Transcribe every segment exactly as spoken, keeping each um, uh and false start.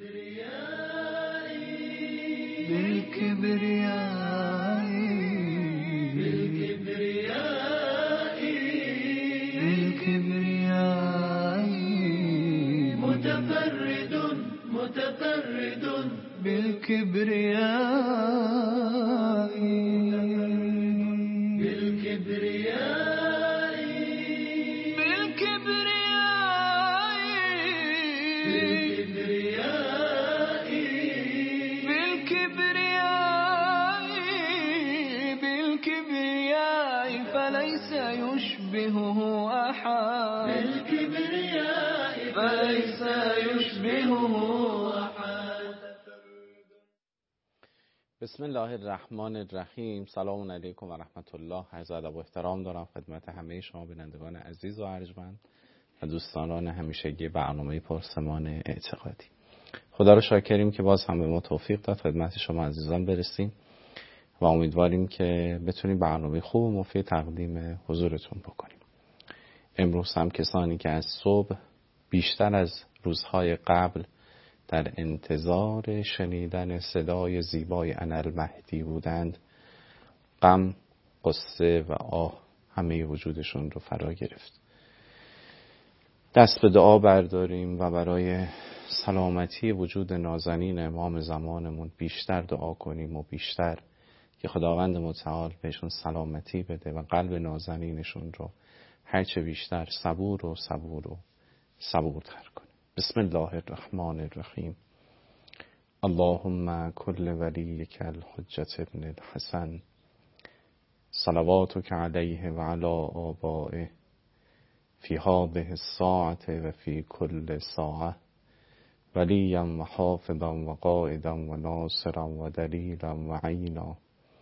بالكبرياء بالكبرياء متفرد متفرد بالكبرياء بالكبرياء بالكبرياء بالكبرياء بالكبرياء فليس يشبهه أحد بالكبرياء فليس يشبهه أحد. بسم الله الرحمن الرحیم. سلام علیکم و رحمت الله. عرض ادب و احترام دارم خدمت همه شما بینندگان عزیز و ارجمند و دوستان همیشگی برنامه پرسمان اعتقادی. خدا رو شاکریم که باز هم به ما توفیق داد خدمت شما عزیزان برسیم و امیدواریم که بتونیم برنامه خوب و مفید تقدیم حضورتون بکنیم. امروز هم کسانی که از صبح بیشتر از روزهای قبل در انتظار شنیدن صدای زیبای انالمهدی بودند، غم، قصه و آه همه وجودشون رو فرا گرفت. دست به دعا برداریم و برای سلامتی وجود نازنین امام زمانمون بیشتر دعا کنیم و بیشتر که خداوند متعال بهشون سلامتی بده و قلب نازنینشون رو هرچه بیشتر صبور و صبور و صبورتر کنیم. بسم الله الرحمن الرحیم. اللهم کل ولیک الحجة ابن الحسن صلواتک علیه و علی آبائه فی هذه الساعة و فی کل ساعة ولیا و حافظا و قائدا و ناصرا و دلیلا و عینا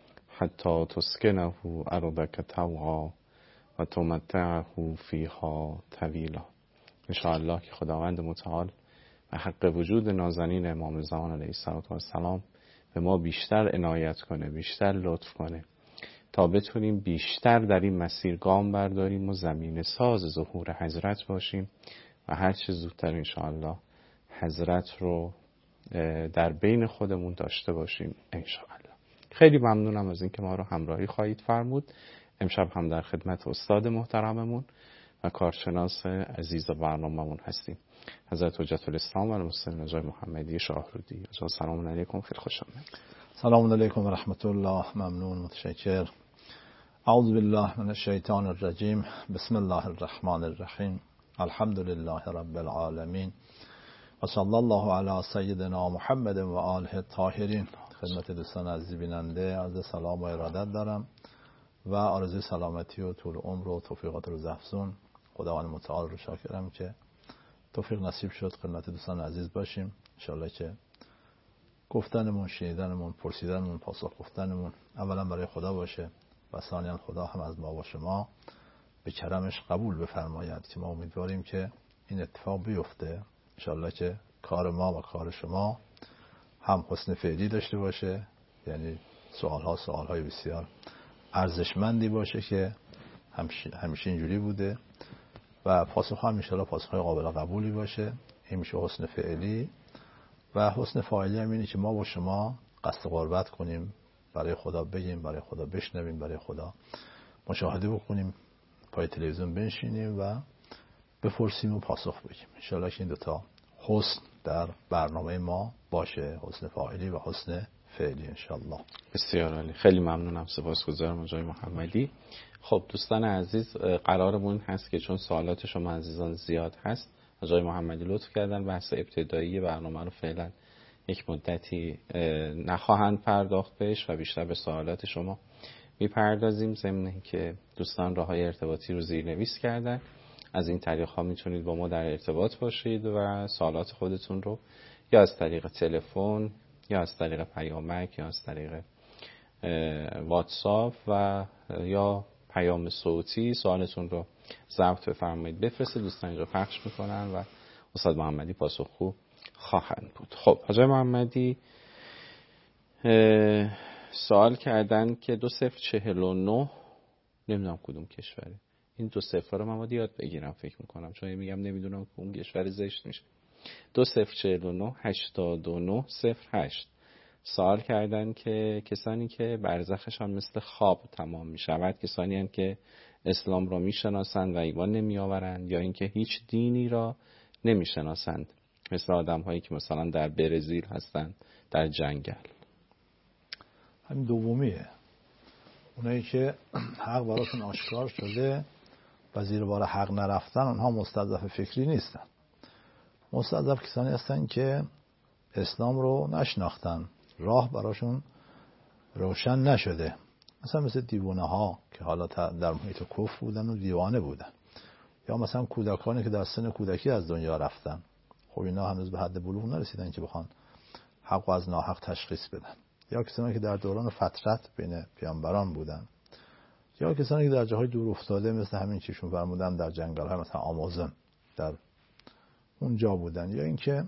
حتی تسکنه ارضک طوعا و تمتعه فیها طویلا. انشاءالله که خداوند متعال و حق وجود نازنین امام زمان علیه السلام به ما بیشتر عنایت کنه، بیشتر لطف کنه تا بتونیم بیشتر در این مسیر گام برداریم و زمین ساز ظهور حضرت باشیم و هر چه زودتر انشاءالله حضرت رو در بین خودمون داشته باشیم انشاءالله. خیلی ممنونم از اینکه ما رو همراهی خواهید فرمود. امشب هم در خدمت استاد محترممون و کارشناس عزیز برنامه‌مون هستیم، حضرت حجت الاسلام و المسلمین آقای محمدی شاهرودی. سلام علیکم، خیلی خوش آمدید. سلام علیکم و رحمت الله. ممنون، متشکر. اعوذ بالله من الشیطان الرجیم. بسم الله الرحمن الرحیم. الحمد لله رب العالمین و صلی الله علی سیدنا محمد و آله الطاهرین. خدمت دوستان عزیز بیننده عرض سلام و ارادت دارم و آرزوی سلامتی و طول عمر و توفیقات روز افزون. خداوند متعال رو شاکرم که توفیق نصیب شد خدمت دوستان عزیز باشیم. ان شاءالله که گفتنمون، شنیدنمون، پرسیدنمون، پاسخ گفتنمون اولا برای خدا باشه و ثانیا خدا هم از ما و شما به کرمش قبول بفرماید که ما امیدواریم که این اتفاق بیفته. ان شاءالله که کار ما و کار شما هم حسن فعلی داشته باشه، یعنی سوالها سوالهای بسیار ارزشمندی باشه که همیشه اینجوری بوده و پاسخ هم انشاءالله پاسخهای قابل قبولی باشه. این میشه حسن فعلی. و حسن فاعلی هم اینه که ما با شما قصد قربت کنیم، برای خدا بگیم، برای خدا بشنویم، برای خدا مشاهده بکنیم، پای تلویزیون بنشینیم و بپرسیم و پاسخ بگیم. انشاءالله که این دوتا حسن در برنامه ما باشه، حسن فاعلی و حسن فعلی انشاءالله. بسیار عالی، خیلی ممنونم، سپاسگزارم آقای محمدی. خب دوستان عزیز، قرارمون هست که چون سوالات شما عزیزان زیاد هست، آقای محمدی لطف کردن بحث ابتدایی برنامه رو فعلا یک مدتی نخواهند پرداخت بهش و بیشتر به سوالات شما میپردازیم، ضمن اینکه دوستان راههای ارتباطی رو زیرنویس کردن. از این طریق ها میتونید با ما در ارتباط باشید و سوالات خودتون رو یا از طریق تلفن یا از طریق پیامک یا از طریق واتساپ و یا پیام صوتی سوالتون رو ضبط بفرمایید بفرستید. دوستان اینجا پخش میکنن و استاد محمدی پاسخگو خواهند بود. خب آقای محمدی سوال کردن که دو صفر چهل و نه نمیدونم کدوم کشوره. این دو صفر رو من باید یاد بگیرم فکر میکنم، چون میگم نمیدونم که اون کشور زشت میشه. دو صفر چهل و نه هشتاد و نه صفر هشت سوال کردن که کسانی که برزخشان مثل خواب تمام می شود کسانی هستند که اسلام را می شناسند و ایمان نمی آورند یا اینکه هیچ دینی را نمی شناسند، مثل آدم هایی که مثلا در برزیل هستند در جنگل؟ همین دومیه، اونایی که حق براشون آشکار شده و زیر بار حق نرفتن، اونها مستضعف فکری نیستن. مستضعف کسانی هستن که اسلام رو نشناختن، راه براشون روشن نشده، مثلا مثل دیوانه ها که حالا در محیط کفر بودن و دیوانه بودن، یا مثلا کودکانی که در سن کودکی از دنیا رفتن. خب اینا هنوز به حد بلوغ نرسیدن که بخوان حق و از ناحق تشخیص بدن. یا کسانی که در دوران فترت بین پیامبران بودن، یا کسانی که در جاهای دور افتاده مثل همین چیشون فرمودن در جنگل های مثلا آمازون در اونجا بودن، یا اینکه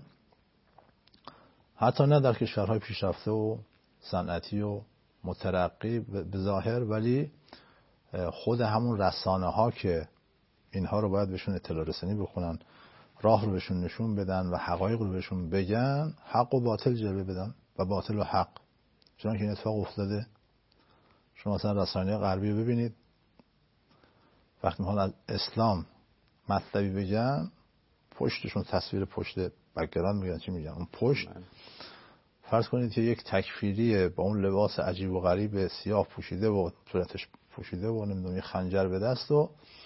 حتی نه در کشورهای پیشرفته و صنعتی و مترقی به ظاهر، ولی خود همون رسانه ها که اینها رو باید بهشون اطلاع رسانی بکنن، راه رو بهشون نشون بدن و حقایق رو بهشون بگن، حق و باطل جلوه بدن و باطل و حق. چون که این اتفاق افتاده. شما مثلا رسانه غربی رو ببینید، وقتی میخوان از اسلام مطلبی بگن، پشتشون تصویر پشت بک‌گراند میگن، چی میگن اون پشت، فرض کنید که یک تکفیری با اون لباس عجیب و غریب سیاه پوشیده و صورتش پوشیده و نمیدونم خنجر به دست و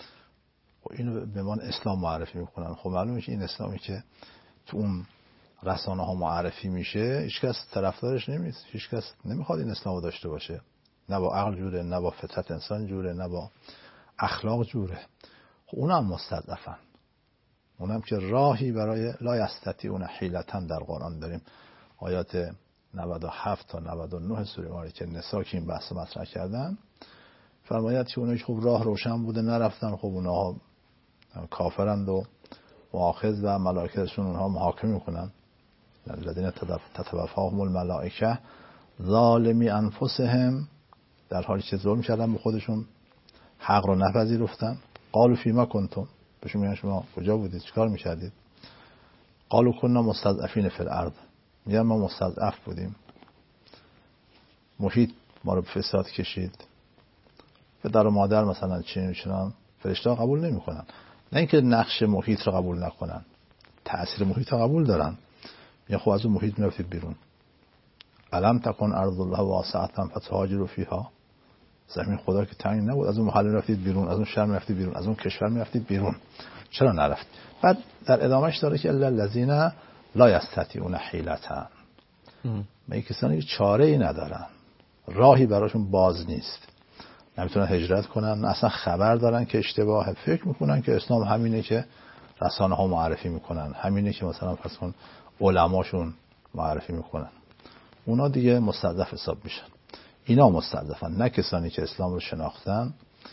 اینو به من اسلام معرفی میکنن. خب معلومه میشه این اسلامی که تو اون رسانه ها معرفی میشه هیچ کس طرفدارش نمیست، هیچ کس نمیخواد این اسلامو داشته باشه. نه با عقل جوره، نه با فطرت انسان جوره، نه با اخلاق جوره. خب اونم مستضعفن، اونم که راهی برای لا یستطیعون حیلة در قرآن داریم، آیات نود و هفت تا نود و نه سوره مارکه نساء که این بحث مطرح کردن، فرماید که اونایی که خب راه روشن بوده نرفتن، خب اونها کافرند و مؤاخذ و ملائکهشون اونها محاکمه میکنن. الذین تتوفاهم الملائکه ظالمی انفسهم، در حالی که ظلم کردن به خودشون، حق رو نپذیرفتن. قالوا فیما کنتم، بهشون میگن شما کجا بودید، چیکار میکردید؟ قالوا کنا مستضعفین فی الارض، میگن ما مستضعف بودیم، محیط ما رو به فساد کشید. پدر و مادر مثلا چنین چنان، فرشته ها قبول نمیکنن. نه اینکه نقش محیط رو قبول نکنن، تأثیر محیط رو قبول دارن. میگن خب از اون محیط میرفتید بیرون. الم تکن ارض الله واسعة فتهاجروا فیها، زمین خدا که تنگ نبود، از اون محل رفتید بیرون، از اون شهر رفتید بیرون، از اون کشور رفتید بیرون، چرا نرفتید؟ بعد در ادامهش داره که الا الذین لا یستطیعون حیلة، می کسانی که چاره ای ندارن، راهی براشون باز نیست، نمیتونن هجرت کنن، اصلا خبر دارن که اشتباه، فکر میکنن که اسلام همینه که رسانه ها معرفی میکنن، همینه که مثلا فرض کن علماشون معرفی میکنن، اونا دیگه مستضعف حساب میشن. اینا مستضعفن، نه کسانی که اسلام رو شناختن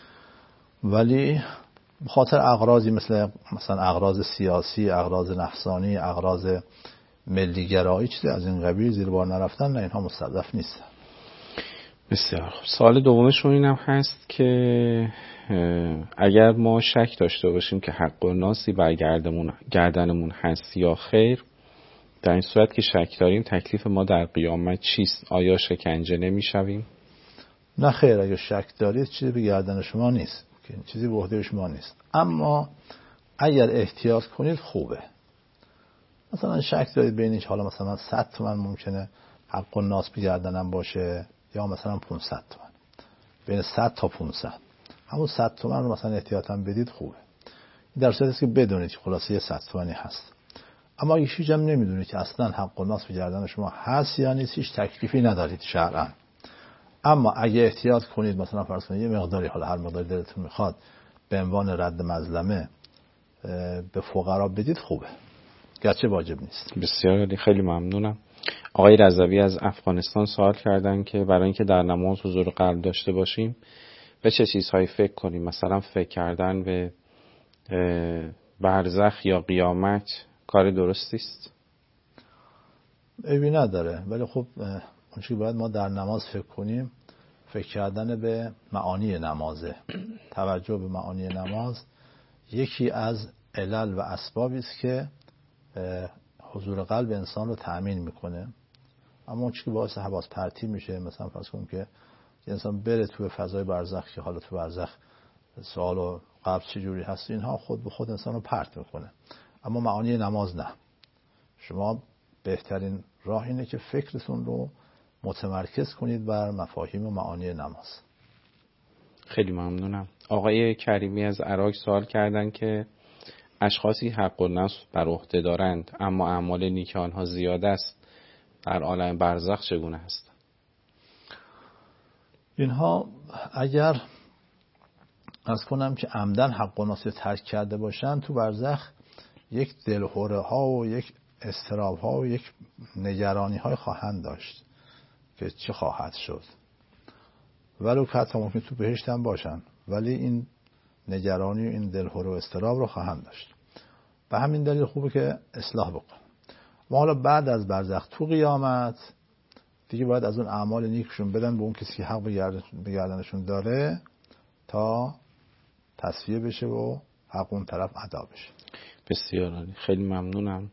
ولی به خاطر اغراضی مثل مثلا اغراض سیاسی، اغراض نفسانی، اغراض ملیگرایی چیزی از این قبیل زیر بار نرفتن، نه اینها مستضعف نیستن. بسیار خوب. سوال دومشون اینم هست که اگر ما شک داشته باشیم که حق و ناسی بر گردنمون هست یا خیر، در این صورت که شک داریم تکلیف ما در قیامت چیست؟ آیا شکنجه نمیشویم؟ نه خیر، اگر شک دارید چیزی به گردن شما نیست، چیزی به عهده شما نیست، اما اگر احتیاط کنید خوبه. مثلا شک دارید بینش حالا مثلا صد تومن ممکنه حق و ناس به گردنم باشه یا مثلا پانصد تومن، بین صد تا پانصد، همون صد تومن رو مثلا احتیاطاً بدید خوبه. در صورتی که بدونید که خلاصه یه صد تومنی هست. اما اگه هیچ هم نمیدونید که اصلا حق و ناس به گردن شما هست یا نیست، هیچ تکلیفی ندارید شرعاً، اما اگه احتیاط کنید، مثلا فرض کنید یه مقداری، حالا هر مقداری دلتون میخواد، به عنوان رد مظلمه به فقرا بدید خوبه، گرچه واجب نیست. بسیار خیلی ممنونم. آقای رضوی از افغانستان سوال کردن که برای اینکه در نماز حضور قلب داشته باشیم به چه چیزهایی فکر کنیم؟ مثلا فکر کردن به برزخ یا قیامت کار درستی است؟ عیبی نداره، ولی خب اون چیزی باید ما در نماز فکر کنیم، فکر کردن به معانی نمازه. توجه به معانی نماز یکی از علل و اسبابی است که حضور قلب انسان رو تأمین میکنه. اما اون چیزی که باعث حواس پرتی میشه، مثلا فرض کنیم که انسان بره تو فضای برزخ که حالا تو برزخ سوال و قبر چجوری هست، اینها خود به خود انسان رو پرت میکنه. اما معانی نماز نه. شما بهترین راه اینه که فکرتون رو متمرکز کنید بر مفاهیم و معانی نماز. خیلی ممنونم. آقای کریمی از عراق سوال کردن که اشخاصی حق النفس بر عهده دارند اما اعمال نیک آنها زیاد است، در عالم برزخ چگونه هست؟ اینها اگر از کنم که عمدن حق النفس ترک کرده باشن، تو برزخ یک دلهوره ها و یک اضطراب ها و یک نگرانی های خواهند داشت که چه خواهد شد. ولو که حتی ممکن تو بهشت هم باشن، ولی این نگرانی و این دلهوره و اضطراب رو خواهند داشت. به همین دلیل خوبه که اصلاح بکن. ما حالا بعد از برزخ تو قیامت دیگه باید از اون اعمال نیکشون بدن به اون کسی که حق به گردنشون داره تا تصفیه بشه و حق اون طرف ادا بشه. بسیار عالی، خیلی ممنونم.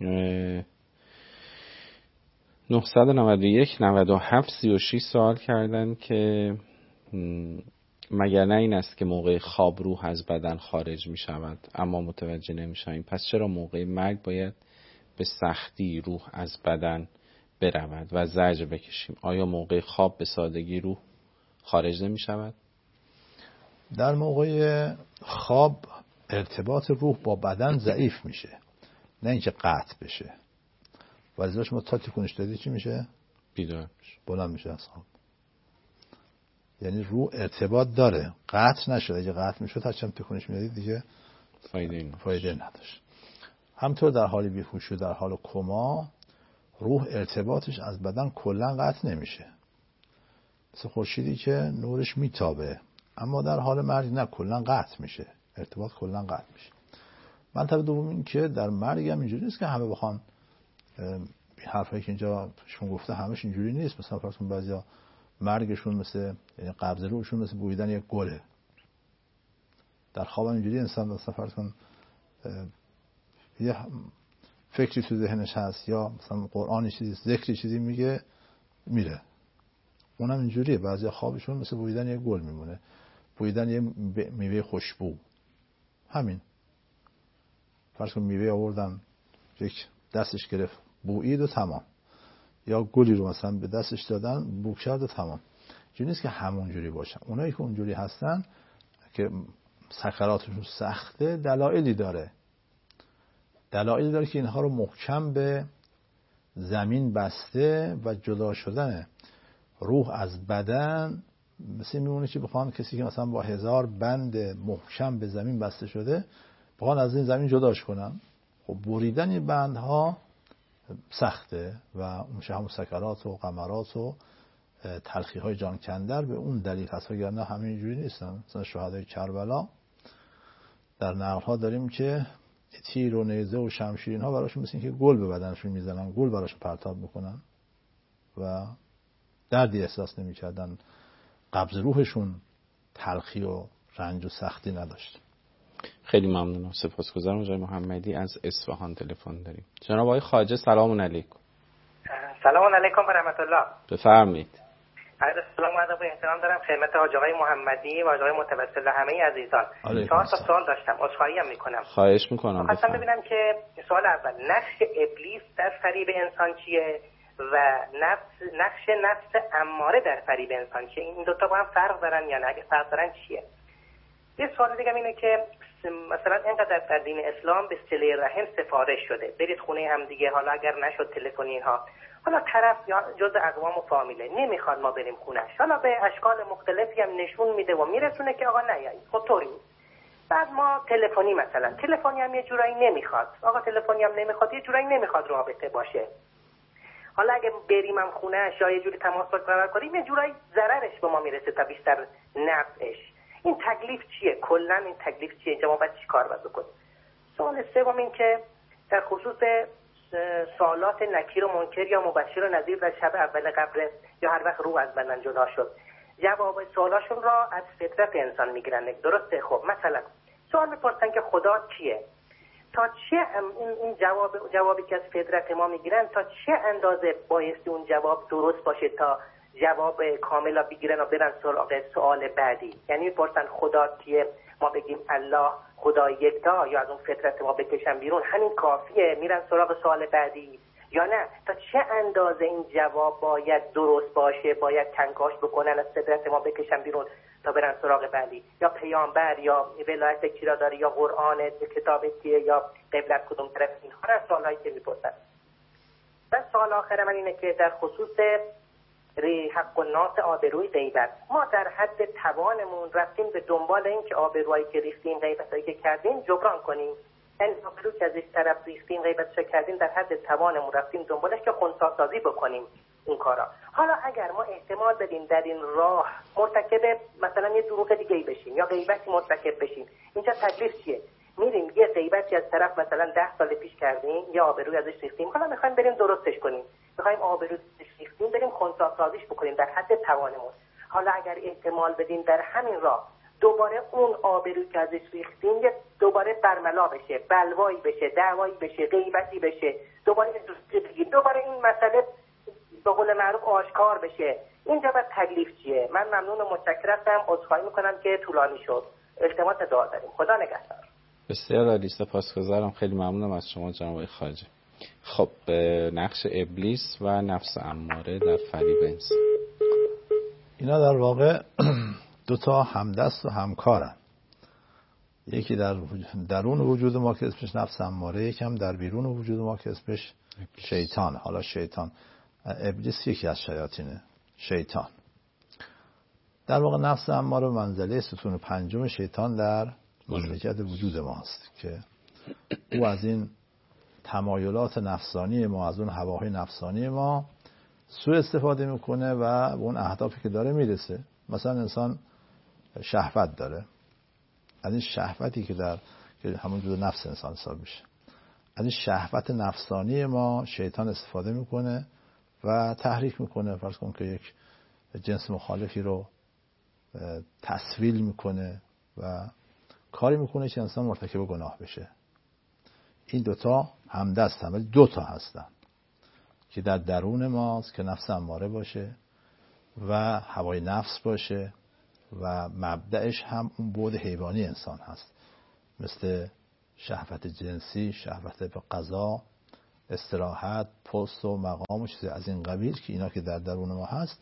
نهصد و نود و یک نود و هفت سی و شش سوال کردن که مگر نه این است که موقع خواب روح از بدن خارج می شود اما متوجه نمی شویم، پس چرا موقع مرگ باید به سختی روح از بدن برود و زجر بکشیم؟ آیا موقع خواب به سادگی روح خارج نمی شود؟ در موقع خواب ارتباط روح با بدن ضعیف میشه، نه اینکه قطع بشه. ولی شما تا تکونش دادی چی میشه؟ بیدار میشه، بلند میشه از خواب. یعنی روح ارتباط داره، قطع نشده. اگه قطع میشد هرچند تکونش میدادید دیگه فایده فایده نداشت. همطور در حال بیهوشی و در حال کما روح ارتباطش از بدن کلا قطع نمیشه، مثل خورشیدی که نورش میتابه، اما در حال مرگ نه، کلا قطع میشه، ارتباط کلا قطع میشه. منطقه دوم این که در مرگ هم اینجوری نیست که همه بخوان، این حرفایی که اینجا شما گفته همش اینجوری نیست. مثلا فرض کن بعضیا مرگشون مثل، یعنی قبض روحشون مثل بویدن یک گله. در خواب اینجوری انسان مثلا فرض کن یه فکری تو ذهنش هست یا مثلا قرآنی چیزی ذکری چیزی میگه میره، اونم اینجوریه. بعضیا خوابشون مثل بویدن یک گل میمونه، بویدن یه میوه خوشبو. همین فرض کن میوه آوردن، یک دستش گرفت بویید و تمام، یا گلی رو مثلا به دستش دادن بو کرد و تمام. اینجوری نیست که همونجوری باشن. اونایی که اونجوری هستن که سکراتشون سخته، دلایلی داره دلایلی داره که اینها رو محکم به زمین بسته و جدا شدن روح از بدن مثل میمونه که بخوان کسی که مثلا با هزار بند محکم به زمین بسته شده بخوان از این زمین جداش کنن. خب بریدن این بندها سخته و اون میشه همون سکرات و غمرات و تلخی های جان کندر. به اون دلیل هست، وگرنه همه اینجوری نیستن. مثلا شهدای کربلا در نقل ها داریم که تیر و نیزه و شمشیر اینها براشون مثل این که گل به بدنشون میزنن، گل براشون پرتاب میکنن و دردی احساس نمیکردن. قبض روحشون تلخی و رنج و سختی نداشت. خیلی ممنونم، سپاسگزارم. آقای محمدی از اصفهان تلفن داریم. جناب آقای خواجه سلام علیکم. سلام علیکم و رحمت الله. بفرمایید. عرض سلام و ادب و احترام دارم خدمت حاج آقای محمدی و حاج آقای متوسل همه عزیزان. چهار تا سوال داشتم، عذرخواهی هم میکنم. خواهش میکنم. خواستم ببینم که سوال اول، نقش ابلیس در فریب انسان چیه و نفس نقش نفس اماره در فریب انسان چیه؟ این دو تا با هم فرق دارن یا نه؟ اگه فرق دارن چیه؟ یه سوال دیگه اینه که مثلا اینقدر در دین اسلام به صله رحم سفارش شده، برید خونه هم دیگه، حالا اگر نشد تلفنی اینها، حالا طرف یا جز اقوام و فامیله نمیخواد ما بریم خونش، حالا به اشکال مختلفی هم نشون میده و میرسونه که آقا نیایید، خب طوری بعد ما تلفنی مثلا تلفنی هم یه جورایی نمیخواد، آقا تلفنی هم نمیخواد، یه جورایی نمیخواد رابطه باشه، حالا اگه بریم هم خونش یا یه جوری تماس برقرار کنیم یه جورایی ضررش به ما میرسه تا بیشتر نفعش. این تکلیف چیه؟ کلا این تکلیف چیه؟ اینجا ما باید چی کار باید بکنیم؟ سوال سوم این که در خصوص سوالات نکیر و منکر یا مبشر و نذیر در شب اول قبر یا هر وقت روح از بدن جدا شد، جواب سوالاشون را از فطرت انسان میگیرن، درسته؟ خب مثلا سوال میپرسن که خدا کیه؟ تا چه این این جواب جوابی که از فطرت ما میگیرن تا چه اندازه بایستی اون جواب درست باشه تا جواب کاملا بگیرن و برن سراغ سوال بعدی؟ یعنی میپرسن خدا کیه، ما بگیم الله خدا یکتا، یا از اون فطرت ما بکشن بیرون همین کافیه میرن سراغ سوال بعدی، یا نه تا چه اندازه این جواب باید درست باشه، باید کنکاش بکنن از فطرت ما بکشن بیرون تا برن سراغ بعدی؟ یا پیامبر یا ولایت کی را داره، یا قرآن کتاب کیه، یا قبلت کدوم طرف؟ اینها را سوالایی که میپرسن. و سوال آخر من اینه که در خصوص ری حق الناس آبروی غیبت، ما در حد توانمون رفتیم به دنبال این که آبرویی که ریختیم، غیبتایی که کردیم جبران کنیم. یعنی آبرویی که از یک طرف ریختیم، غیبتش کردیم، در حد توانمون رفتیم دنبالش که خنثی سازی بکنیم این کارا. حالا اگر ما احتمال بدیم در این راه مرتکب مثلا یه دروغ دیگه‌ای بشیم یا غیبتی مرتکب بشیم، اینجا تکلیف چیه؟ میریم یه غیبتی از طرف مثلا ده سال پیش کردیم، یا آبروی ازش ریختیم، حالا میخوایم بریم درستش کنیم، میخوایم آبروی ریختیم بریم خنثی سازیش بکنیم در حد توانمون. حالا اگر احتمال بدیم در همین راه دوباره اون آبرویی که ازش ریختیم یه دوباره برملا بشه، بلوایی بشه، دعوایی بشه، غیبتی بشه، دوباره دوباره این مسئله به قول معروف آشکار بشه، اینجا باید تکلیف چیه؟ من ممنون و متشکرم، عذرخواهی میکنم که طولانی شد. التماس دعا داریم. خدا نگهدار. بسیار عالی، سپاسگزارم، خیلی ممنونم از شما جناب آقای خواجه. خب نقش ابلیس و نفس اماره در فریب انسان، اینا در واقع دو تا همدست و همکارن. یکی در درون وجود ما که اسمش نفس اماره، یکم در بیرون وجود ما که اسمش شیطان. حالا شیطان، ابلیس یکی از شیاطینه، شیطان در واقع نفس اماره منزله ستون پنجم شیطان در مملکت وجود ماست که او از این تمایلات نفسانی ما، از اون هواهای نفسانی ما سوء استفاده میکنه و اون اهدافی که داره میرسه. مثلا انسان شهوت داره، از این شهوتی که در که همون جزء نفس انسان حساب میشه، از این شهوت نفسانی ما شیطان استفاده میکنه و تحریک میکنه. فرض کن که یک جنس مخالفی رو تسویل میکنه و کاری میکنه که انسان مرتکب گناه بشه. این دوتا همدست هم، ولی دوتا هستن که در درون ماست که نفس اماره باشه و هوای نفس باشه و مبدأش هم اون بعد حیوانی انسان هست، مثل شهوت جنسی، شهوت به غذا، استراحت، پست و مقام و چیزی از این قبیل که اینا که در درون ما هست،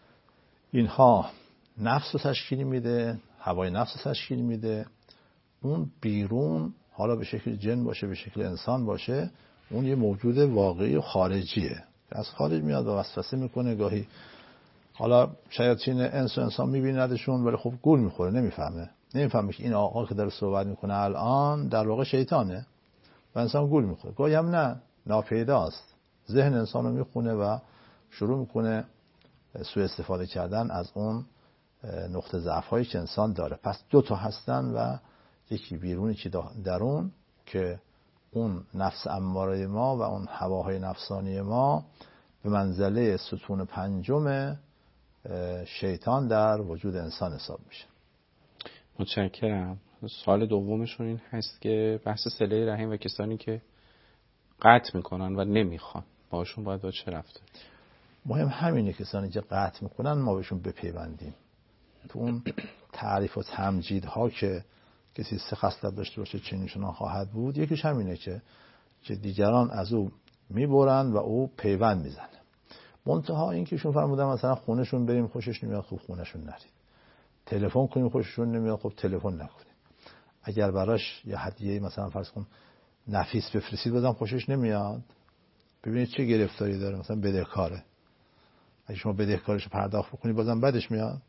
اینها نفس رو تشکیل میده، هوای نفس رو تشکیل میده. اون بیرون، حالا به شکل جن باشه به شکل انسان باشه، اون یه موجود واقعی و خارجیه که از خارج میاد و وسوسه میکنه. گاهی حالا شیاطین انس و انسان میبیندشون ولی خب گول میخوره، نمیفهمه نمیفهمه که این آقا که داره صحبت میکنه الان در واقع شیطانه و انسان گول میخوره. گاهی هم نه، ناپیداست، ذهن انسان رو میخونه و شروع میکنه سوء استفاده کردن از اون نقطه ضعف هایی که انسان داره. پس دو تا هستن و یکی بیرونی که درون که اون نفس اماره ما و اون هواهای نفسانی ما به منزله ستون پنجم شیطان در وجود انسان حساب میشه. متشکرم. سوال دومشون این هست که بحث صله رحم و کسانی که قطع میکنن و نمیخوان، باشون باید با چه رفتاری؟ مهم همینه، کسانی که قطع میکنن ما بهشون بپیوندیم. تو اون تعریف و تمجیدها که کسی سه خصلت داشته باشه چنینشون خواهد بود، یکیش همینه که که دیگران از او میبرن و او پیوند میزنه. منتها این که شون فرمودن مثلا خونهشون بریم خوشش نمیاد، خوب خونهشون نرید. تلفن کنیم خوششون نمیاد، خب تلفن نکنیم. اگر براش یه هدیه مثلا فرض کن نفیس بفرستید بازم خوشش نمیاد، ببینید چه گرفتاری داره، مثلا بدهکاره. اگه شما بدهکارش پرداخت بکنید بازم بدش میاد.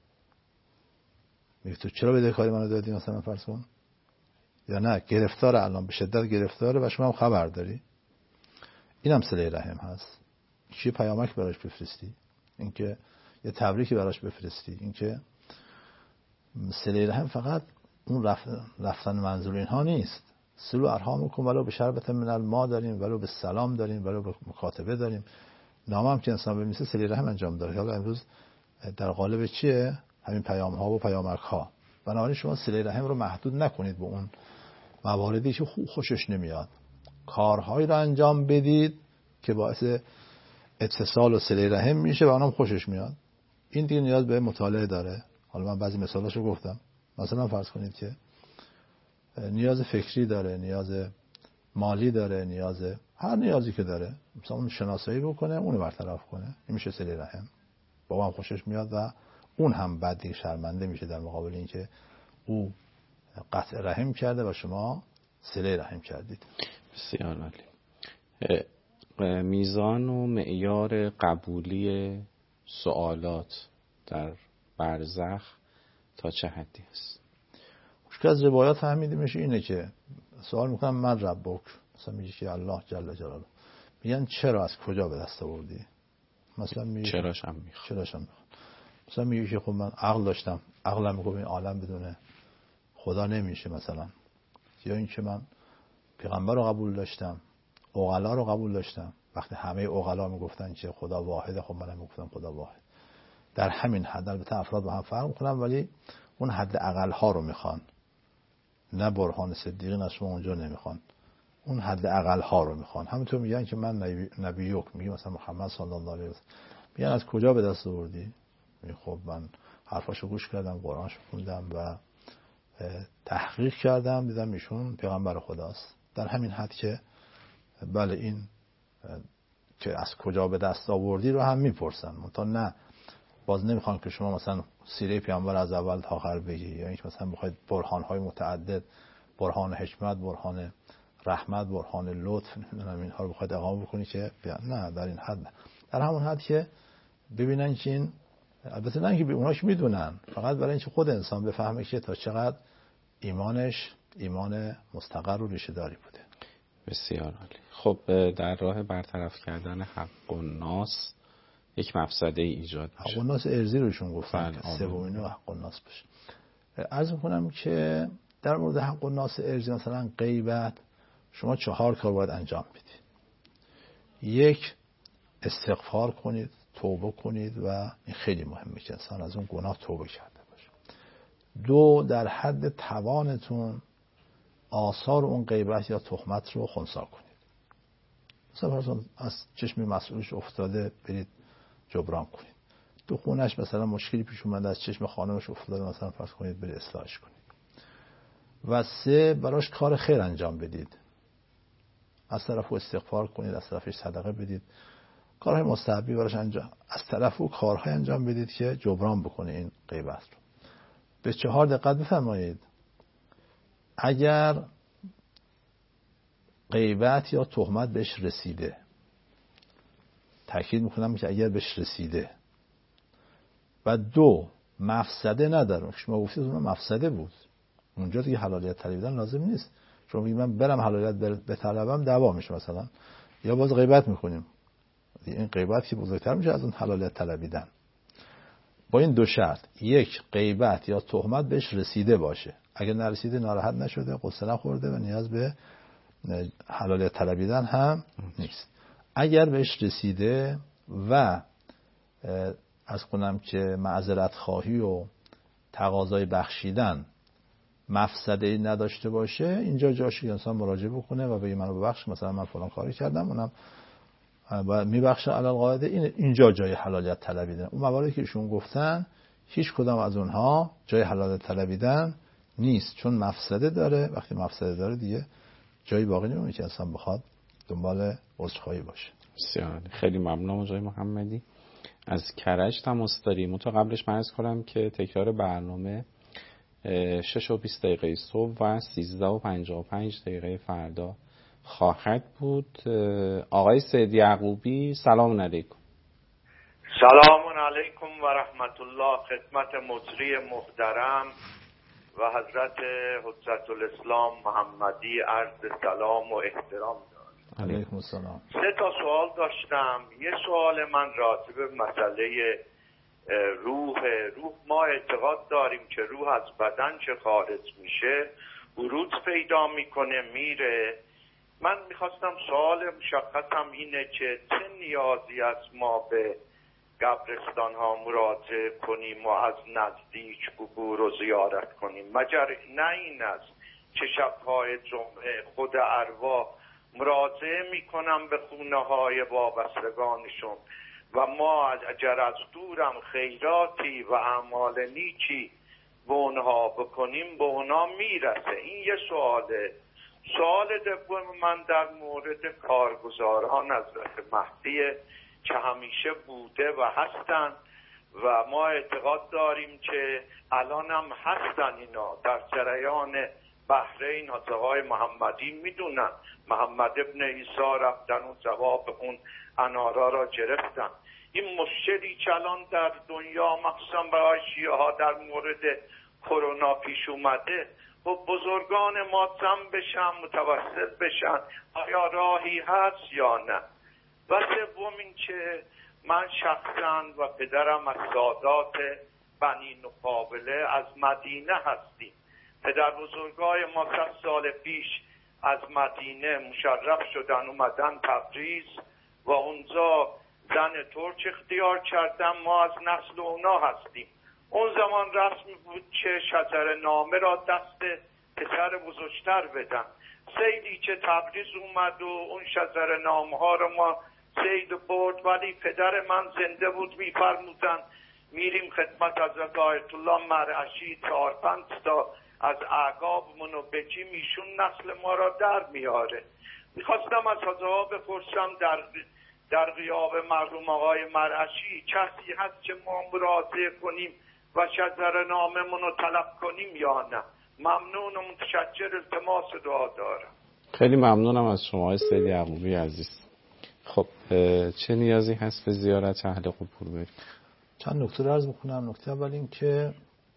میگه تو چرا بدهکاری منو دادی مثلا فرض کن، یا نه گرفتار، الان به شدت گرفتاره و شما هم خبر داری. اینم صله رحم هست. چی پیامک براش بفرستی، اینکه یه تبریکی براش بفرستی، اینکه صله رحم فقط اون رفتن, رفتن منظور اینها نیست. صلو ارحامکم ولو به شربت من الماء داریم، ولو به سلام داریم، ولو به مکاتبه داریم. نامه هم که انسان بنویسه صله رحم انجام داره. حالا امروز در قالب چیه؟ همین پیام ها و پیامک ها. بنابراین شما صله رحم رو محدود نکنید به اون مواردی که خوب خوشش نمیاد. کارهایی رو انجام بدید که باعث اتصال و صله رحم میشه و اونم خوشش میاد. این دیگه نیاز به مطالعه داره. حالا من بعضی مثالاشو گفتم. مثلا فرض کنید که نیاز فکری داره، نیاز مالی داره، نیاز هر نیازی که داره، مثلا اون شناسایی بکنه، اونو برطرف کنه. این میشه صله رحم. بابا هم خوشش میاد و اون هم بعد دیگه شرمنده میشه در مقابل اینکه او قطع رحم کرده و شما صله رحم کردید. بسیار عالی. میزان و معیار قبولی سوالات در برزخ تا چه حدی است؟ که از روایات فهمیده میشه اینه که سوال میکنم من ربک، مثلا میگه که الله جل جلاله، میگن چرا، از کجا به دست آوردی؟ مثلا میگه چراش هم میخواد چراش هم میخواد مثلا میگه که خب من عقل داشتم، عقلم میگه این عالم بدون خدا نمیشه مثلا، یا این که من پیغمبر رو قبول داشتم، عقلا رو قبول داشتم، وقتی همه عقلا میگفتن که خدا واحده، خب منم میگفتم خدا واحد. در همین حد البته افراد با هم فرق میکنن، ولی اون حد اقل ها رو میخوان، نه برهان صدیقین از شما اونجا نمیخوان، اون حد اقل ها رو میخوان. همینطور میگن که من نبی نبیوک، میگه مثلا محمد صلی الله علیه و سلم، میگن از کجا به دست آوردی؟ میگه خب من حرفاشو گوش کردم، قرآنشو خوندم و تحقیق کردم، دیدم ایشون پیغمبر خداست. در همین حد که بله این که از کجا به دست آوردی رو هم میپرسن، منتها نه باز نمیخوان که شما مثلا سیره پیامبر از اول تا آخر بگی، یا اینکه مثلا بخواید برهان‌های متعدد، برهان حکمت، برهان رحمت، برهان لطف، نمیدونم اینها رو بخواید اقامه بکنی که نه، در این حد، در همون حد که ببینن که این، البته نه اینکه اوناش میدونن، فقط برای اینکه خود انسان بفهمه که تا چقدر ایمانش ایمان مستقر و ریشه داری بوده. بسیار عالی. خب در راه برطرف کردن حق الناس یک مفسده ای ایجاد میشه. حق الناس ارزی روشون گفتن که سومینو حق الناس باشه. عرض میکنم که در مورد حق الناس ارزی، مثلا غیبت، شما چهار کار باید انجام بدید. یک، استغفار کنید، توبه کنید و این خیلی مهمه که انسان از اون گناه توبه کرده باشه. دو، در حد توانتون آثار اون غیبت یا تهمت رو خنثی کنید. مثلا از چشم مسئولش افتاده برید جبران کنید. تو خونش مثلا مشکلی پیش اومده، از چشم خانمش افتاده، مثلا فرض کنید برید اصلاحش کنید. و سه، براش کار خیر انجام بدید. از طرف استغفار کنید، از طرفش صدقه بدید، کارهای مستحبی براش انجام، از طرف او کارهای انجام بدید که جبران بکنه این غیبت رو. به چهار دقت بفرمایید. اگر غیبت یا تهمت بهش رسیده، تاکید میکنم که اگر بهش رسیده، و دو، مفسده نداره، شما گفتید اون مفسده بود، اونجا دیگه حلالیت طلبیدن لازم نیست. شما میگید من برم حلالیت بطلبم، دعوا میشه مثلا، یا باز غیبت میکنیم، این غیبت که بزرگتر میشه از اون حلالیت طلبیدن. با این دو شرط، یک، غیبت یا تهمت بهش رسیده باشه، اگر نرسیده ناراحت نشده، قصه نخورده و نیاز به حلالیت طلبیدن هم نیست. اگر بهش رسیده و از کنم که معذرت خواهی و تقاضای بخشیدن مفسده نداشته باشه، اینجا جاشه که انسان مراجعه بکنه و بگه منو ببخش، مثلا من فلان کاری کردم، اونم میبخشه علی القاعده. این اینجا جای حلالیت طلبیدن. اون مواردی که ایشون گفتن هیچ کدام از اونها جای حلالیت طلبیدن نیست، چون مفسده داره. وقتی مفسده داره دیگه جایی باقی نمیمونه که انسان بخواد دنبال عذرخواهی باشه. بسیار خیلی ممنونم آقای محمدی. از کرج تماس داریم. من تا قبلش عرض کنم که تکرار برنامه شش و بیست دقیقه صبح و سیزده و پنجاه و پنج دقیقه فردا خواهد بود. آقای سید یعقوبی، سلام علیکم. سلام علیکم و رحمت الله. خدمت مجری محترم و حضرت حجت الاسلام محمدی عرض سلام و احترام دارم. علیکم السلام. سه تا سوال داشتم. یه سوال من راجع به مسئله روح. روح ما اعتقاد داریم که روح از بدن که خارج میشه ورود پیدا میکنه میره. من میخواستم سوال مشخصم اینه که چه نیازی از ما به قبرستان ها مراجعه کنیم و از نزدیک عبور و زیارت کنیم، مگر نه این است چه شب‌های جمعه خود ارواح مراجعه میکنم به خونه های وابستگانشون و ما اگر از دورم خیراتی و اعمال نیکی به اونها بکنیم به اونها میرسه. این یه سواله. سوال دوم من در مورد کارگزاران حضرت مهدیه که همیشه بوده و هستن و ما اعتقاد داریم که الان هم هستن. اینا در جریان بحرین از آقای محمدی میدونن، محمد ابن عیسی رفتن و جواب اون انارا را گرفتن. این مشکلی که الان در دنیا مخصوصا برای شیعه ها در مورد کرونا پیش اومده و بزرگان ما جمع بشن متوسط بشن، آیا راهی هست یا نه؟ و سوم این که من شخصا و پدرم از سادات بنی نقابله از مدینه هستیم. پدر بزرگای ما صد سال پیش از مدینه مشرف شدن اومدن تبریز و اونجا زن ترک اختیار کردن. ما از نسل اونا هستیم. اون زمان رسمی بود که شجر نامه را دست پسر بزرگتر بدن. سیدی که تبریز اومد و اون شجر نامه ها رو ما سید برد، ولی پدر من زنده بود میفرمودن میریم خدمت حضرت آیت الله مرعشی چهار پنج تا از اعقابمون رو بگیم ایشون نسل ما را در میاره. میخواستم از حضرت بپرسم در در غیاب مرحوم آقای مرعشی کسی هست که ما مراجعه کنیم و شجر ناممون رو طلب کنیم یا نه؟ ممنون و متشکر، التماس دعا دارم. خیلی ممنونم از شما سید یعقوبی عزیز. خب چه نیازی هست به زیارت اهل قبور بریم؟ چند نکته رو عرض بکنم. نکته اول این که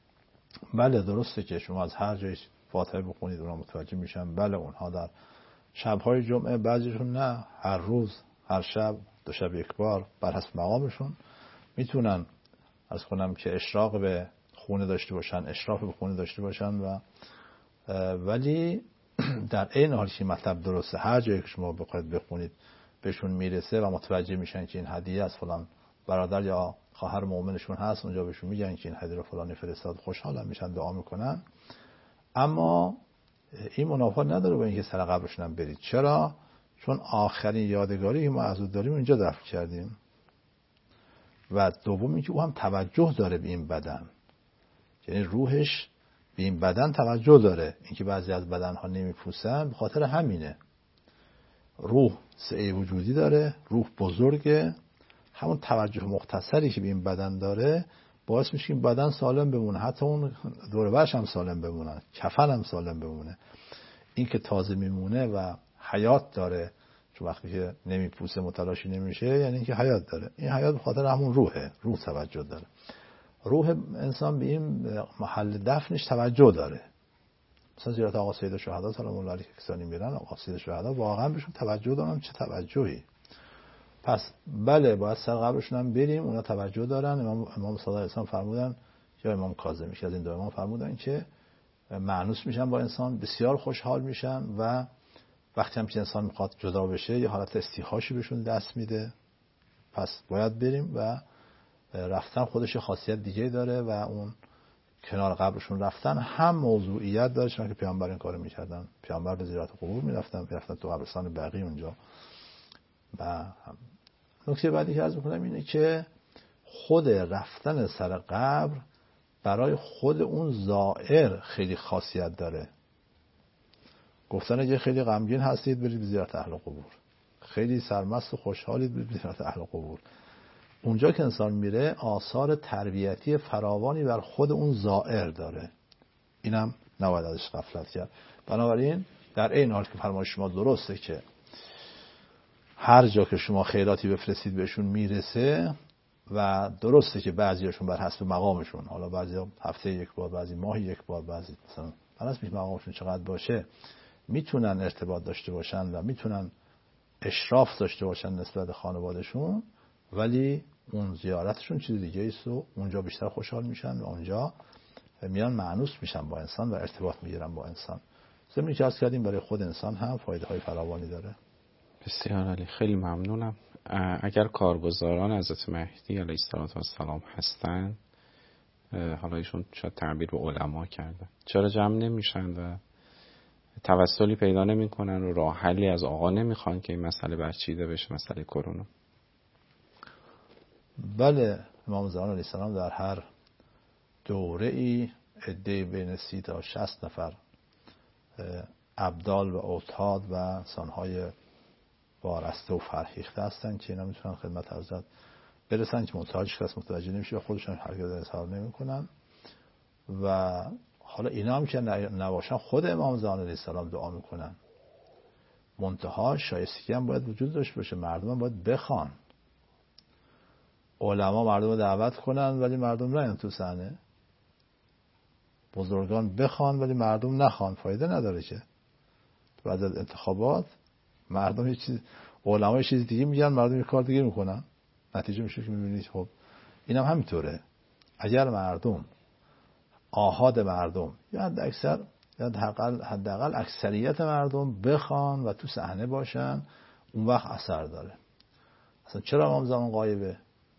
بله درسته که شما از هر جای فاتحه بخونید اونها متوجه میشن. بله اونها در شب‌های جمعه بعضیشون نه، هر روز هر شب دو شب یک بار بر حسب مقامشون میتونن عرض کنم که اشراق به خونه داشته باشن، اشراف به خونه داشته باشن و ولی در این حال که مطلب درسته هر جایی که شما بخواید بخونید بهشون میرسه و متوجه میشن که این هدیه از فلان برادر یا خواهر مؤمنشون هست، اونجا بهشون میگن که این هدیه رو فلانی فرستاد، خوشحالن میشن، دعا میکنن. اما این منافات نداره با اینکه سر قبرشون هم برید. چرا؟ چون آخرین یادگاری که ما از او داریم اینجا دفن کردیم و دوم اینکه او هم توجه داره به این بدن، یعنی روحش به این بدن توجه داره. اینکه بعضی از بدنها نمیپوسن به خاطر همینه. روح سعی وجودی داره، روح بزرگه، همون توجه مختصری که به این بدن داره باعث میشه که این بدن سالم بمونه، حتی اون دور و برش هم سالم بمونه، کفن هم سالم بمونه. این که تازه میمونه و حیات داره، چون وقتی که نمیپوسه متلاشی نمیشه یعنی اینکه حیات داره. این حیات به خاطر همون روحه، روح توجه داره. روح انسان به این محل دفنش توجه داره. مثلا زیارت آقا سید شهدا سلام الله علیه که کسانی میرن، آقا سید شهدا واقعا بهشون توجه دارن. چه توجهی! پس بله باید سر قبرشون هم بریم، اونا توجه دارن. امام امام صادق اسلام فرمودن یا امام کاظمی که از این دو امام فرمودن که مأنوس میشن با انسان، بسیار خوشحال میشن و وقتی هم که انسان میخواد جدا بشه یه حالت استیحاشی بهشون دست میده. پس باید بریم و رفتن خودش خاصیت دیگه داره و اون کنار قبرشون رفتن هم موضوعیت داره، چون که پیامبر این کارو میکردن. پیامبر به زیارت قبور میرفتن، میرفتن تو قبرستان بقیع اونجا. و نکته بعدی که عرض میکنم اینه که خود رفتن سر قبر برای خود اون زائر خیلی خاصیت داره. گفتن اگه خیلی غمگین هستید برید به زیارت اهل قبور، خیلی سرمست و خوشحالید برید به زیارت اهل قبور. اونجا که انسان میره آثار تربیتی فراوانی بر خود اون زائر داره. اینم نباید ازش غفلت کرد. بنابراین در این حال که فرمایش شما درسته که هر جا که شما خیراتی بفرستید بهشون میرسه و درسته که بعضیاشون بر حسب مقامشون، حالا بعضی هفته یک بار، بعضی ماه یک بار، بعضی مثلا بر حسب مقامشون چقدر باشه میتونن ارتباط داشته باشن و میتونن اشراف داشته باشن نسبت به خانوادهشون، ولی اون زیارتشون چیز دیگه است و اونجا بیشتر خوشحال میشن و اونجا میان مأنوس میشن با انسان و ارتباط میگیرن با انسان. زمینی که عرض کردیم برای خود انسان هم فایده های فراوانی داره. بسیار عالی، خیلی ممنونم. اگر کارگزاران حضرت مهدی علیه السلام هستن، حالا ایشون شاید تعبیر به علما کردن، چرا جمع نمیشن و توسلی پیدا نمی‌کنن و راه حلی از آقا نمیخوان که این مسئله برچیده بشه، مسئله کرونا. بله، امام زمان علیه السلام در هر دوره ای عده بین سی تا شصت نفر ابدال و اوتاد و انسان‌های وارسته و فرهیخته هستن که اینا میتونن خدمت حضرت برسن که منتهاش کس متوجه نمیشه و خودشون هرگز اظهار نمیکنن. و حالا اینا هم که نباشن خود امام زمان علیه السلام دعا میکنن. منتها شایستگی هم باید وجود داشته باشه، مردم هم باید بخوان. علما مردم رو دعوت کنن ولی مردم نیان تو صحنه. بزرگان بخوان ولی مردم نخوان، فایده نداره که. بعد از انتخابات مردم یه چیز، علما یه چیز دیگه میگن، مردم یه کار دیگه میکنن. نتیجه میشه که میبینید خب اینم هم همینطوره. اگر مردم، آحاد مردم یا حد اکثر یا حداقل حداقل اکثریت مردم بخوان و تو صحنه باشن، اون وقت اثر داره. اصلا چرا امام زمان غایبه؟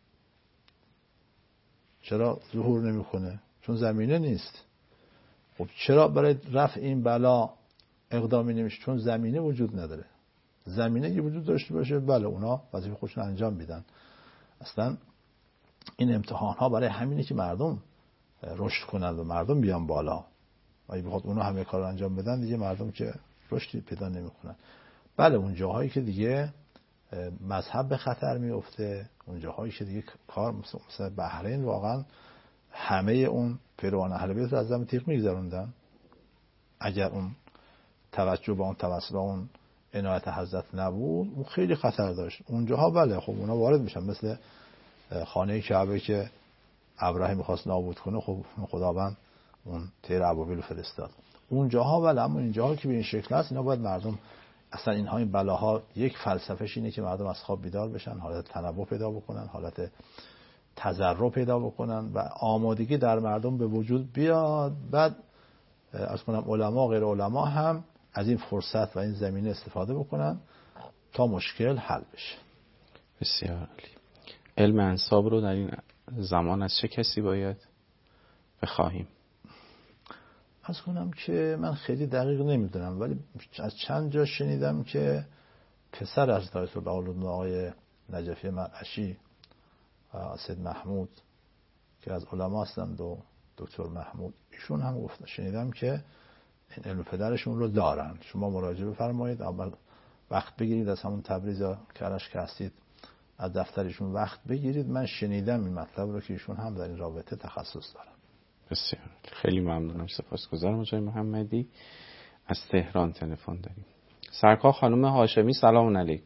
چرا ظهور نمیکنه؟ چون زمینه نیست. خب چرا برای رفع این بلا اقدامی نمیشه؟ چون زمینه وجود نداره. زمینه که وجود داشته باشه بله اونا وظیفه خودشون انجام میدن. اصلا این امتحان ها برای همینه که مردم رشد کنند و مردم بیان بالا. و اگه بخواد اونا همه کار انجام بدن دیگه مردم که رشدی پیدا نمیکنن. بله اون جاهایی که دیگه مذهب به خطر میفته، اون جاهایی که دیگه کار مثلا بحرین واقعا همه اون پیروان اهل بیت رو از دم تیغ میگذروندن. اگر اون توجه به اون توسل اون عنایت حضرت نبود اون خیلی خطر داشت. اونجاها بله خب اونا وارد میشن، مثل خانه کعبه که ابراهیم میخواست نابود کنه، خب خداوند اون طیر ابابیل فرستاد. اونجاها بله، اما اینجاها که به این شکل هست اینا باید مردم اصلا اینها این بلاها یک فلسفه‌ش اینه که مردم از خواب بیدار بشن، حالت تنوع پیدا بکنن، حالت تضرع پیدا بکنن و آمادگی در مردم به وجود بیاد. بعد از کنم علما و غیر علما هم از این فرصت و این زمینه استفاده بکنن تا مشکل حل بشه. بسیار عالی. علم انساب رو در این زمان از چه کسی باید بخواهیم؟ از کنم که من خیلی دقیق نمیدونم ولی از چند جا شنیدم که پسر از آیت الله علوم آقای نجفی مرعشی سید محمود که از علما هستند و دکتر محمود، ایشون هم گفتن شنیدم که این علم پدرشون رو دارن. شما مراجعه بفرمایید، اول وقت بگیرید از همون تبریز یا کرج که هستید از دفترشون وقت بگیرید. من شنیدم این مطلب رو که ایشون هم در این رابطه تخصص دارن. بسیار خیلی ممنونم، سپاسگزارم آقای محمدی. از تهران تلفن داریم. سرکار خانم هاشمی سلام علیکم.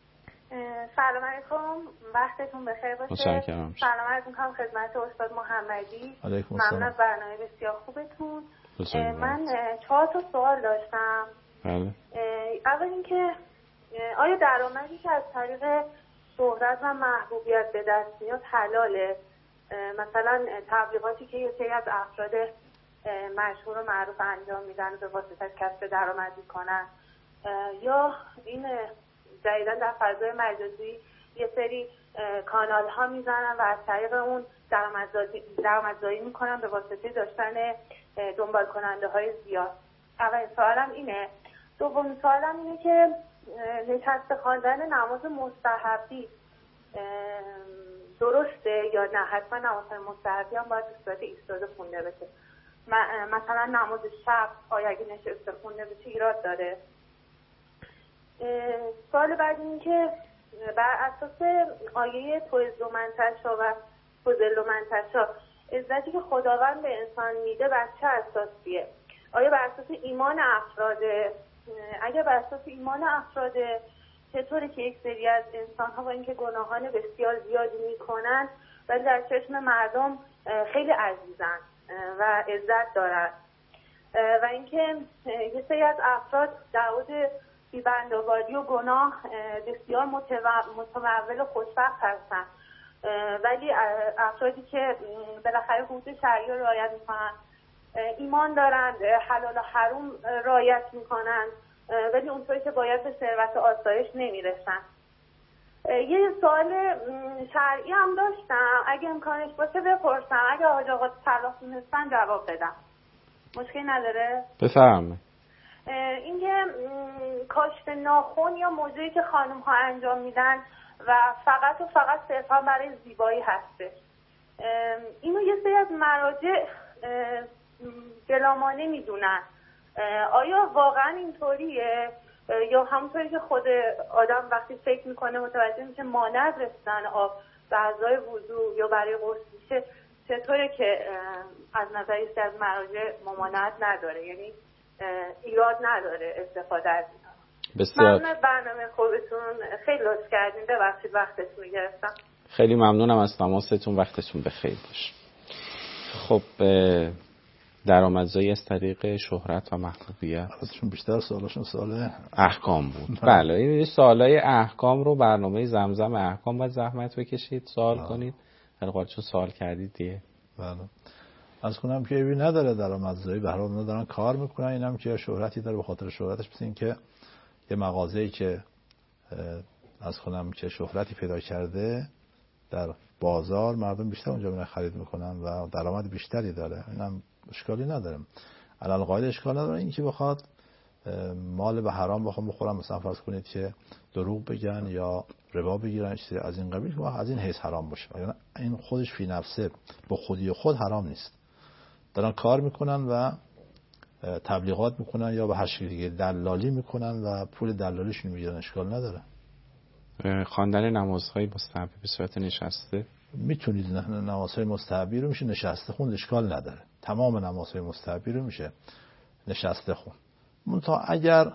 سلام علیکم، وقتتون بخیر باشه. متشکرم. سلام عرض می‌کنم خدمت استاد محمدی. ممنون از برنامه بسیار خوبتون. بسیار من چهار تا سوال داشتم. بله. اول اینکه آیا درآمدی که از طریق شهرت و محبوبیت به دست میاد حلاله؟ مثلا تبلیغاتی که یه سری از افراد مشهور و معروف انجام میدن و به واسطه کسب درآمد میکنن، یا این جدیداً در فضای مجازی یه سری کانال ها میزنن و از طریق اون درآمدزایی میکنن به واسطه داشتن دنبال کننده های زیاد. اول سوالم اینه. دوم سوالم اینه که نشسته خواندن نماز مستحبی درسته یا نه؟ حتما نماز مستحبی هم باید به صورت ایستاده خونده بشه. مثلا نماز شب آیا اگه نشسته خونده بشه ایراد داره؟ سوال بعد این که بر اساس آیه توعظ من تشاء و تذل من تشاء، عزتی که خداوند به انسان میده بر چه اساسیه؟ آیا بر اساس ایمان افراده؟ اگر بر اساس ایمان افراده چطوره که یک سری از انسان ها با اینکه گناهان بسیار زیادی میکنن ولی در چشم مردم خیلی عزیزن و عزت دارن؟ و اینکه یه سری از افراد در مورد بی‌بندآوری و گناه بسیار متمول و خوشبخت هستن، ولی افرادی که بالاخره حدود شریعه رو رعایت میکنن، ایمان دارن، حلال و حرام رعایت میکنن، ولی اونطوری که باید به ثروت و آسایش نمیرسن. یه سوال شرعی هم داشتم، اگه امکانش باشه بپرسم، اگه حاج آقا صلاح دونستن جواب بدم. مشکل نداره؟ بفرمایید. اینکه کاشت ناخن یا موضوعی که خانم ها انجام میدن و فقط و فقط صرفا برای زیبایی هستش. اینو یه سری از مراجع گلامانه میدونن. آیا واقعا اینطوریه یا همونطوری که خود آدم وقتی فکر میکنه متوجه میشه مانع از رسیدن آب به اعضای وضو یا برای غسل میشه، چطوره که از نظر یه سری از مراجع ممانعت نداره، یعنی ایراد نداره استفاده از اینا؟ بسیار ممنون برنامه خوبتون، خیلی لطف کردین، ببخشید وقتتون رو گرفتم. خیلی ممنونم از تماستون، وقتتون بخیر باشه. خب درآمدزایی از طریق شهرت و محبوبیت، چون بیشتر سوالاشون سوال احکام بود. بله این سوالای احکام رو برنامه زمزم احکام باید زحمت بکشید سوال آه. کنید هر چون سوال کردید دیگه. بله از کنم که ایوی نداره درآمدزایی، به هر حال دارن کار میکنن، اینم که شهرتی داره، به خاطر شهرتش مثل این که یه مغازه‌ای که از کنم که شهرتی پیدا کرده در بازار، مردم بیشتر اونجا میرن خرید میکنن و درآمد بیشتری داره، اینم اشکالی نداره. علل قاعده اشکال نداره این که بخواد مال به حرام بخوام بخورم، مثلا فرض کنید که دروغ بگن یا ربا بگیرن چیزی از این قبیل که از این حیث حرام باشه، یعنی این خودش فی نفسه به خودی خود حرام نیست. دارن کار میکنن و تبلیغات میکنن یا به هر شکلی دیگه دلالی میکنن و پول دلالیشون میگیرن، اشکال نداره. خواندن نمازهای مستحبی به صورت نشسته میتونید نمازهای مستحبی رو میشه نشسته خوند، اشکال نداره. تمام نمازهای مستحبی رو میشه نشسته خوند. منتها اگر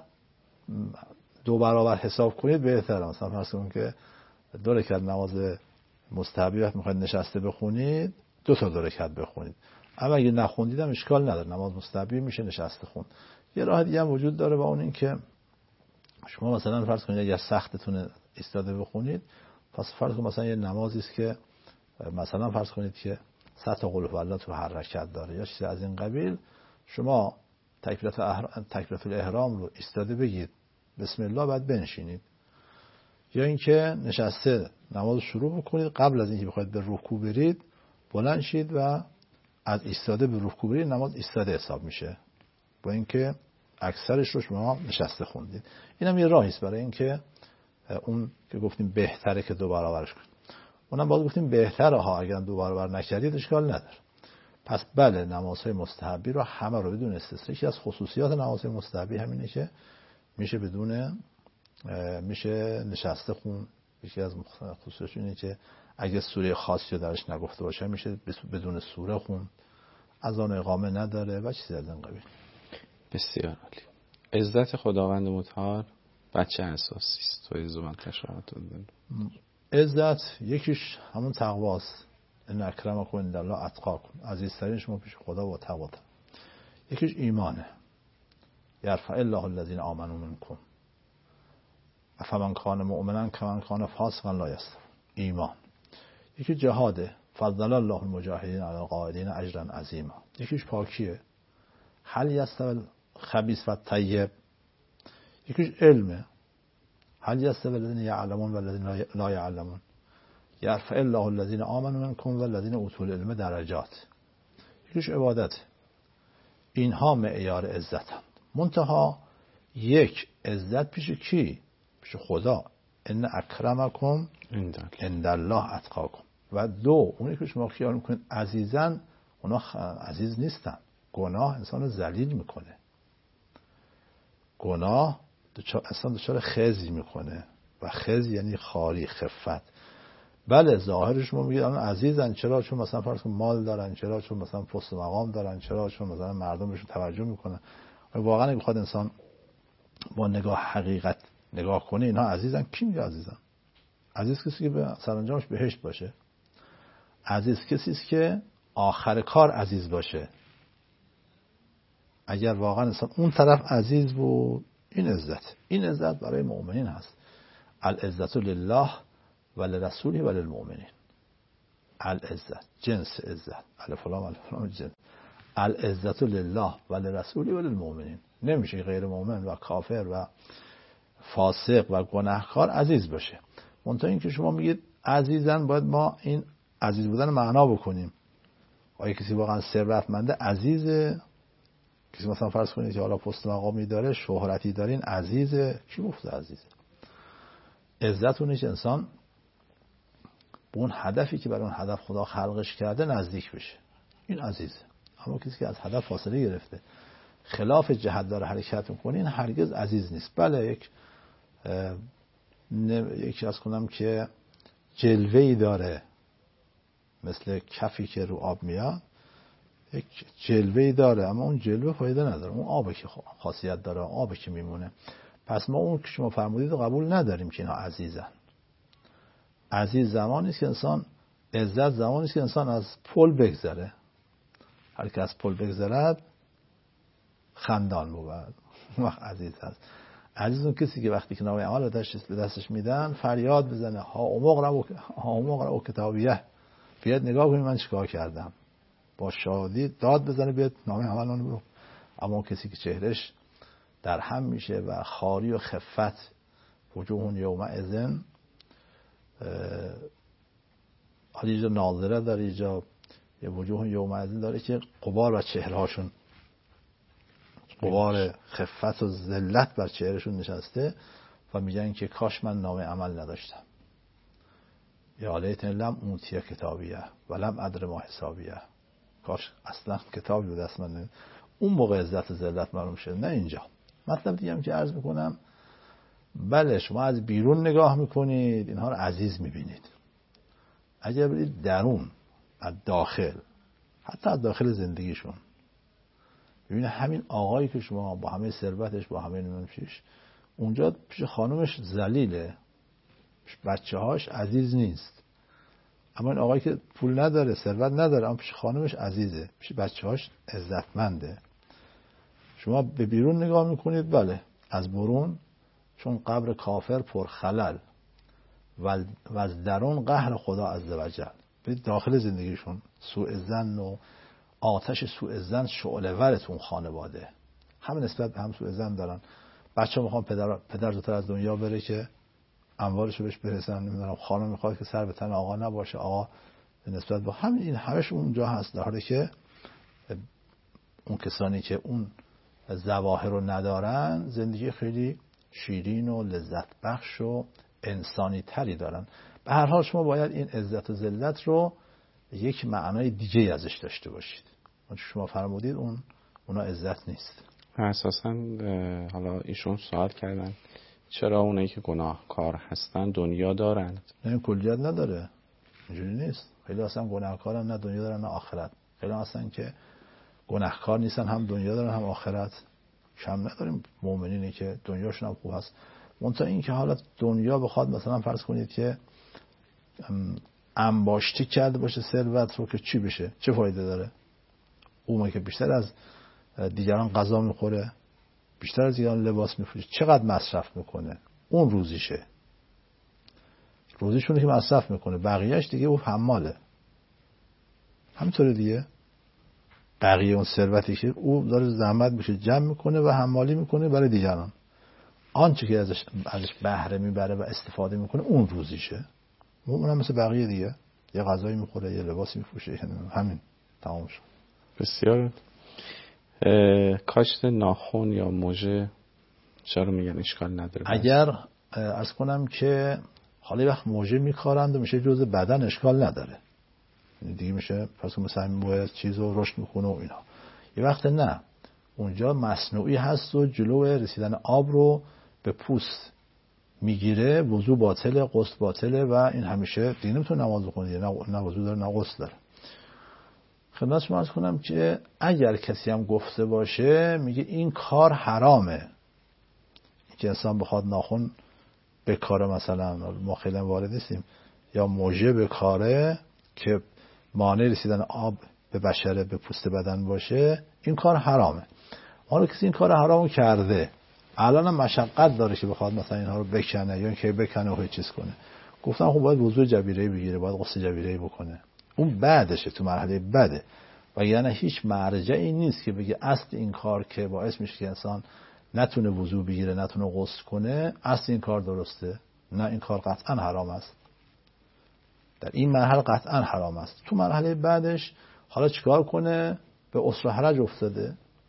دو برابر حساب کنید بهتره. مثلا فرض کنید که دو رکعت نماز مستحبی وقت میخواید نشسته بخونید، دو تا دو رکعت بخونید. اما اگه نخوندید هم اشکال نداره، نماز مستحبی میشه نشسته خوند. یه راه دیگه هم وجود داره و اون این که شما مثلا فرض کنید اگر سختتونه ایستاده بخونید، پس فرض کنید مثلا یه نمازی است که مثلا فرض کنید که صد تا قل هوالله تو هر رکعت داره یا چیزی از این قبیل، شما تکبیرات احرام تکبیرات الاحرام رو ایستاده بگید بسم الله بعد بنشینید، یا اینکه نشسته نماز شروع بکنید، قبل از اینکه بخواید به رکوع برید بلند شید و از ایستاده به رکوع برید، نماز ایستاده حساب میشه، با اینکه اکثرش رو شما نشسته خوندید. اینم یه راهی است برای اینکه اون که گفتیم بهتره که دو برابرش کنید. اونم باز گفتیم بهتره ها، اگر دو برابر نکردید اشکال نداره. پس بله نمازهای مستحبی رو همه رو بدون استثنا، یکی از خصوصیات نمازهای مستحبی همینه که میشه بدون میشه نشسته خون. یکی از خصوصیاتش اینه که اگه سوره خاصی رو درش نگفته باشه میشه بدون سوره خون، اذان و اقامه نداره و چیزی از این قبیل. بسیار عالی. عزت خداوند متعال بچه اساسی است تو عزت من تشاهدتون دارم. عزت یکیش همون تقواست، ان اکرمکم عند الله اتقاکم، عزیزترین شما پیش خدا با تقوا. یکیش ایمانه، یرفع الله الذین آمنوا منکم افمن کان مؤمنا کمن کان فاسقا لا یستوون، ایمان. یکی جهاده، فضل الله المجاهدین علی القاعدین اجرا عظیما. یکیش پاکیه، هل یستوی الخبیث و الطیب. یکیش علمه، هل یستوی الذین یعلمون و الذین لا یعلمون. یرفع الله الذین آمنوا منکم و الذین اوتوا العلم درجات. یکیش عبادت. اینها معیار عزتند. منتها یک عزت پیش کی؟ پیش خدا. ان اکرمکم عند الله اتقاکم. و دو اونی که شما خیال میکنید عزیزن، اونا عزیز نیستن. گناه انسان ذلیل میکنه. گناه اصلا دچار خزی میکنه و خز یعنی خاری، خفت. بله ظاهرش ما میگه الان عزیزن، چرا؟ چون مثلا فرض کن مال دارن، چرا؟ چون مثلا پست و مقام دارن، چرا؟ چون مثلا مردم بهشون توجه میکنن. واقعا اگه بخواد انسان با نگاه حقیقت نگاه کنه اینها عزیزن. کی میگه عزیزن؟ عزیز کسی که به سرانجامش بهشت باشه. عزیز کسی است که آخر کار عزیز باشه. اگر واقعا انسان اون طرف عزیز بود، این عزت این عزت برای مؤمنین هست. العزت لله و لرسوله و للمؤمنین. العزت جنس عزت، الف لام الف لام جنس. العزت لله و لرسوله و للمؤمنین. نمیشه غیر مؤمن و کافر و فاسق و گناهکار عزیز باشه. منتها این که شما میگید عزیزن، باید ما این عزیز بودن معنا بکنیم. آیا کسی واقعا ثروتمنده عزیزه کسی مثلا فرض کنید که حالا پست مقامی داره، شهرتی دارین، عزیزه. کی گفته عزیزه؟ عزت اونش انسان به اون هدفی که برای اون هدف خدا خلقش کرده نزدیک بشه، این عزیزه. اما کسی که از هدف فاصله گرفته، خلاف جهت داره حرکت میکنه، این هرگز عزیز نیست. بله یک یکی از کنم که جلوه‌ای داره مثل کفی که رو آب میاد، یک جلوه‌ای داره، اما اون جلوه فایده نداره. اون آبه که خاصیت داره، آبه که میمونه. پس ما اون که شما فرمودید قبول نداریم که اینا عزیزن. عزیز زمانی است که انسان، عزت زمانی است که انسان از پل بگذره. هر کی از پل بگذرد خندان بود، وقت عزیز هست. عزیز اون کسی که وقتی که نامه عمل به دستش میدن فریاد بزنه ها امق را کتابیه، بیاد نگاه کنید من چیکار کردم، با شادی داد بزنه بیاد نامه عمل اون برو. اما کسی که چهرش در هم میشه و خاری و خفت، وجوه یومئذ حالیجا ناظره داره، اینجا یه وجوه یومئذ داره که غبار بر چهرهاشون، غبار خفت و ذلت بر چهرهشون نشسته و میگن که کاش من نامه عمل نداشتم. یا لیتنی لم اوتی کتابیه ولم ادر ما حسابیه، کاش اصلا کتابی به دست من نمی. اون موقع عزت و ذلت معلوم شد، نه اینجا. مطلب دیگه هم که عرض میکنم، بله شما از بیرون نگاه میکنید اینها رو عزیز میبینید، اگر برید درون از داخل، حتی از داخل زندگیشون ببینید همین آقایی که شما با همه ثروتش، با همه نمیشیش، اونجا پیش خانومش ذلیله، پیش بچه هاش عزیز نیست. اما این آقایی که پول نداره، ثروت نداره، اما پیش خانومش عزیزه، پیش بچه هاش عزتمنده. شما به بیرون نگاه میکنید، بله از برون چون قبر کافر پر خلل و از درون قهر خدا عزوجل. برید داخل زندگیشون، سوء ظن و آتش سوء ظن شعله ورتون خانواده، همه نسبت به هم سوء ظن دارن. بچه میخوان پدر پدر زودتر از دنیا بره که اموالشو بهش برسن، نمیدونم خانم میخواد که سر به تن آقا نباشه، آقا نسبت به همین این همش اونجا هست. در حالی که اون کسانی که اون ظواهر رو ندارن زندگی خیلی شیرین و لذت بخش و انسانی تری دارن. به هر حال شما باید این عزت و ذلت رو یک معنای دیگه ازش داشته باشید. اون شما فرمودید اون اونا عزت نیست. اساساً حالا ایشون سوال کردن چرا اونایی که گناهکار هستن دنیا دارن؟ نه کلیت نداره، اینجوری نیست. خیلی اصلا گناهکارن، نه دنیا دارن نه آخرت. خیلی اصلا که گناهکار نیستن، هم دنیا دارن هم آخرت. کم نداریم مؤمنینی که دنیاشون هم خوب هست. منتها این که حالا دنیا بخواد مثلا فرض کنید که انباشتی کرده باشه ثروت رو، که چی بشه؟ چه فایده داره؟ اون که بیشتر از دیگران غذا میخوره، بیشتر از دیگران لباس میفروشه، چقدر مصرف میکنه؟ اون روزیشه، روزیشونه که مصرف میکنه، بقیهش دیگه او حماله. همینطوره دیگه، بقیه اون ثروتی که او داره زحمت میشه جمع میکنه و حمالی میکنه برای دیگران، آنچه که ازش ازش بهره میبره و استفاده میکنه اون روزیشه. اونم مثل بقیه دیگه، یه غذایی میخوره، یه لباسی میفروشه، همین تمام شد. بسیار. کاشت ناخن یا مژه چرا میگن اشکال نداره؟ اگر عرض کنم که حالا وقت مژه میکارند و میشه جزء بدن، اشکال نداره دیگه، میشه پس مثلا همین باید چیز رو رشد میکنه و اینا. یه وقت نه، اونجا مصنوعی هست و جلو رسیدن آب رو به پوست میگیره، وضو باطله، غسل باطله و این همیشه دیگه نمیتونه نماز بخونه، نه وضو داره نه غسل داره. خدمت شما عرض کنم که اگر کسی هم گفته باشه میگه این کار حرامه، که انسان بخواد ناخن بکاره، مثلا ما خیلی وارد نیستیم، یا مژه بکاره که مانع رسیدن آب به بشره به پوست بدن باشه، این کار حرامه. حالا کسی این کار حرامو کرده، الان هم مشقت داره که بخواد مثلا اینها رو بکنه یا اینکه بکنه و هیچ چیز کنه، گفتم خب باید وضو جبیره بگیره، باید غسل جبیره بکنه، اون بعدشه، تو مرحله بعده. و یعنی هیچ مرجعی نیست که بگه اصل این کار که باعث میشه که انسان نتونه وضو بگیره، نتونه غسل کنه، اصل این کار درسته. نه، این کار قطعا حرام است، در این مرحله قطعا حرام است. تو مرحله بعدش حالا چیکار کنه؟ به اسر و حرج افتاده،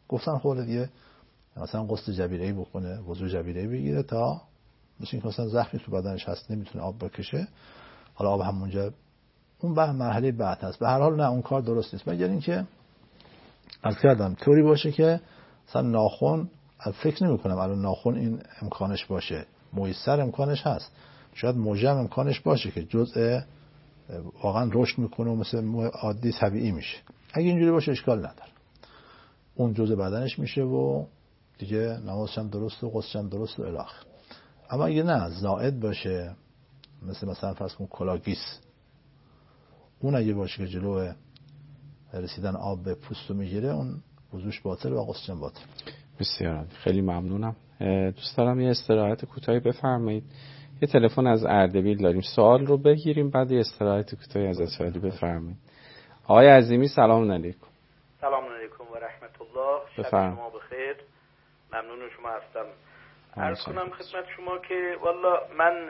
گفتن خود دیگه مثلا غسل جبیره‌ای بکنه، وضو جبیره‌ای بگیره تا مثل اینکه مثلا زخمی تو بدنش هست نمیتونه آب بکشه، حالا آب همونجا اون به مرحله بعد هست. به هر حال نه اون کار درست نیست. مگر اینکه از کردم طوری باشه که مثلا ناخن، فکر نمی کنم الان ناخن این امکانش باشه، میسر امکانش هست، شاید موجم امکانش باشه که جزء واقعا رشد میکنه و مثل عادی طبیعی میشه. اگه اینجوری باشه اشکال نداره، اون جزء بدنش میشه و دیگه نمازش هم درست و غسلش هم درست و الی آخر. اما اگه نه زائد باشه، مثل مثلا فرض کن کلاگیس، اون اگه باشه که جلو رسیدن آب به پوستو میگیره، اون وضوش باطل و غسلش هم باطل. بسیار خیلی ممنونم. دوست دارم یه استراحت کوتاهی بفرمایید. یه تلفن از اردبیل داریم، سوال رو بگیریم بعد یه استراحت کوتاهی از سوالی بفرمایید. آقای عظیمی سلام علیکم. سلام علیکم و رحمت الله. شب شما بخیر. ممنون شما هستم. عرض کنم خدمت شما که والا من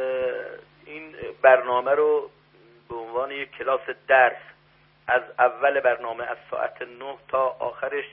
این برنامه رو به عنوان یک کلاس درس از اول برنامه از ساعت نه تا آخرش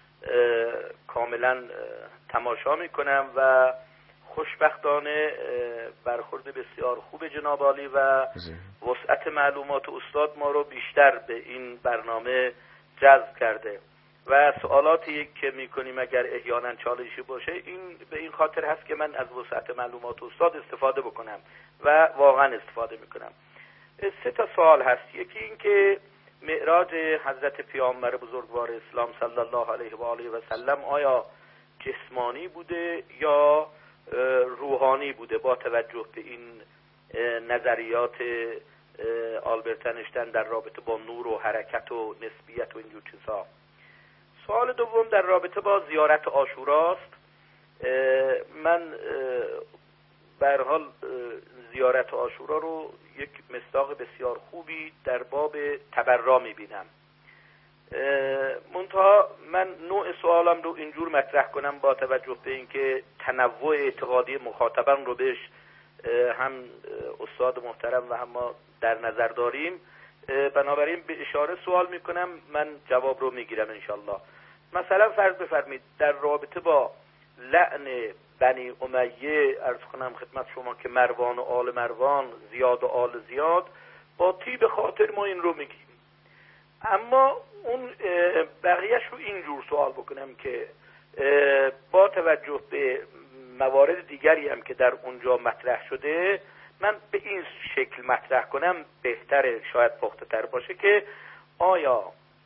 کاملا تماشا میکنم و خوشبختانه برخورد بسیار خوب جناب عالی و وسعت معلومات استاد ما رو بیشتر به این برنامه جذب کرده و سوالاتی که میکنیم اگر احیانا چالشی باشه این به این خاطر هست که من از وسعت معلومات استاد استفاده بکنم و واقعا استفاده میکنم. سه تا سوال هست. یکی این که معراج حضرت پیامبر بزرگوار اسلام صلی الله علیه و آله و سلم آیا جسمانی بوده یا روحانی بوده با توجه به این نظریات آلبرت انیشتین در رابطه با نور و حرکت و نسبیت و اینجور چیزها. سوال دوم در رابطه با زیارت عاشوراست. من به هر حال زیارت عاشورا رو یک مصداق بسیار خوبی در باب تبرا میبینم. منتها من نوع سوالم رو اینجور مطرح کنم با توجه به اینکه تنوع اعتقادی مخاطبان رو بهش هم استاد محترم و هم ما در نظر داریم، بنابراین به اشاره سوال میکنم، من جواب رو میگیرم انشالله. مثلا فرض بفرمید در رابطه با لعن بنی امیه عرض کنم خدمت شما که مروان و آل مروان، زیاد و آل زیاد، با طیب خاطر ما این رو میگیم. اما اون بقیهش رو اینجور سوال بکنم که با توجه به موارد دیگری هم که در اونجا مطرح شده من به این شکل مطرح کنم بهتره، شاید پخته تر باشه که آیا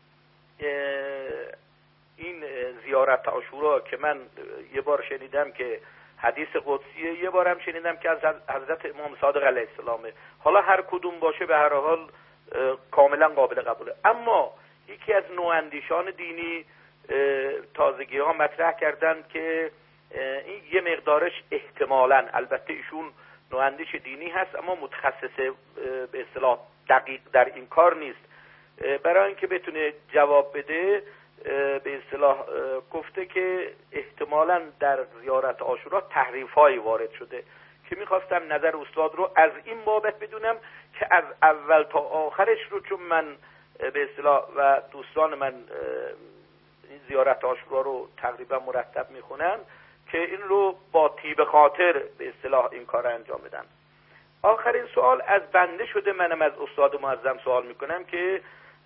این زیارت عاشورا که من یه بار شنیدم که حدیث قدسیه، یه بارم شنیدم که از حضرت امام صادق علیه السلامه، حالا هر کدوم باشه به هر حال کاملا قابل قبوله. اما یکی از نواندیشان دینی تازگی ها مطرح کردن که این یه مقدارش احتمالاً، البته ایشون نواندیش دینی هست اما متخصص به اصطلاح دقیق در این کار نیست، برای اینکه بتونه جواب بده به اصطلاح گفته که احتمالاً در زیارت عاشورا تحریف‌هایی وارد شده که میخواستم نظر استاد رو از این بابت بدونم که از اول تا آخرش رو، چون من به اصطلاح و دوستان من این زیارت عاشورا رو تقریبا مرتب میخونن، که این رو با طیب خاطر به اصطلاح این کار انجام بدن. آخرین سوال از بنده شده، منم از استاد معظم سوال میکنم که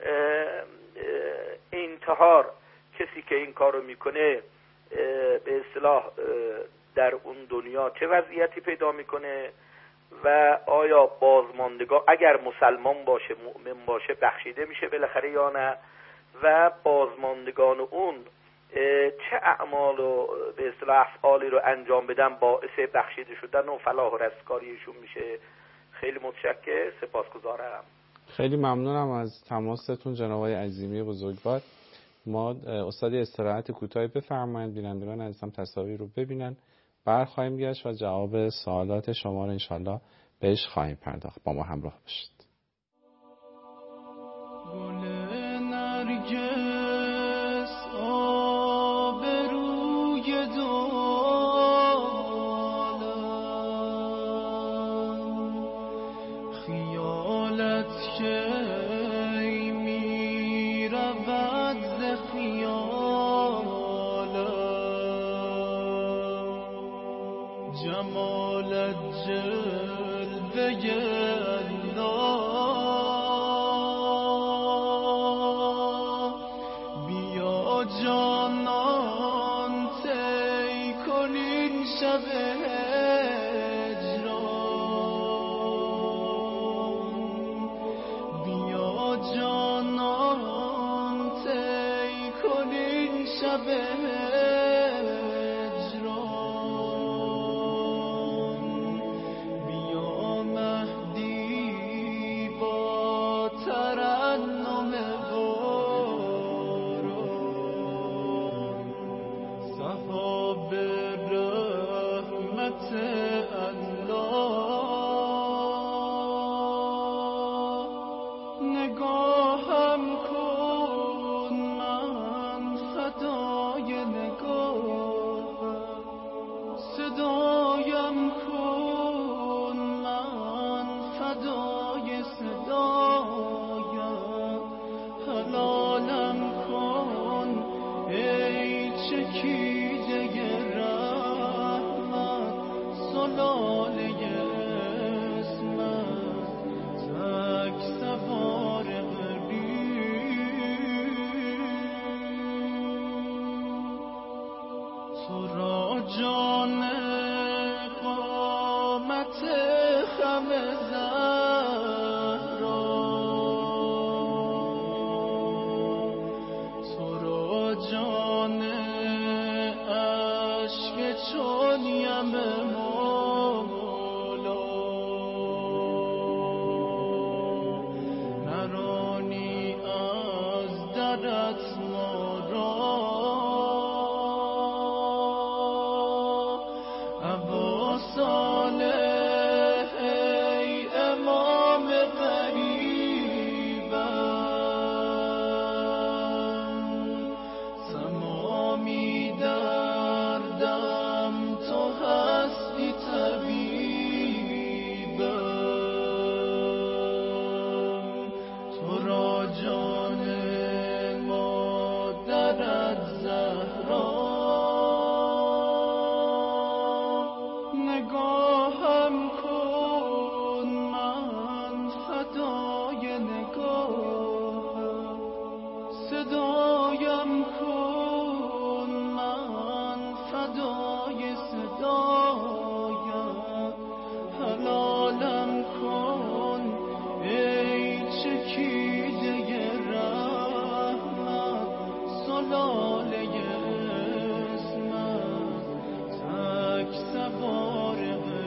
انتحار، کسی که این کار رو میکنه به اصطلاح در اون دنیا چه وضعیتی پیدا میکنه و آیا بازماندگان اگر مسلمان باشه، مؤمن باشه، بخشیده میشه بالاخره یا نه، و بازماندگان اون چه اعمال و به اصطلاح افعالی رو انجام بدن باعث بخشیده شدن و فلاح و رستگاریشون میشه. خیلی متشکرم، سپاسگزارم. خیلی ممنونم از تماستون جناب آقای عظیمی بزرگوار. ما استاد استراحت کوتاهی بفرمایید، بینندگان عزیزم تصاویر رو ببینن، بعد خواهیم گشت و جواب سوالات شما رو انشالله بهش خواهیم پرداخت. با ما همراه باشید. گل نرگس آبروی دالم، خیالت که می رود ز خیال شب هجران بیا مهدی با ترنم باران صحاب رحمت نگاهم کن من فدای نگاهم صدایم کن من فدای صدایم حلالم کن ای چکیده رحمت سلاله جان قامت خم زهرا تو را جان عشق چون یم مولا نرانی از درت ما را صالح ای امام قریبم تمامی دردم تو هستی طبیبم تو را جان مادرت زهرا نگاهم کن من فدای نگاهم صدایم کن من فدای صدایم حلالم کن ای چکیده رحمت سلاله اسمت تک سوار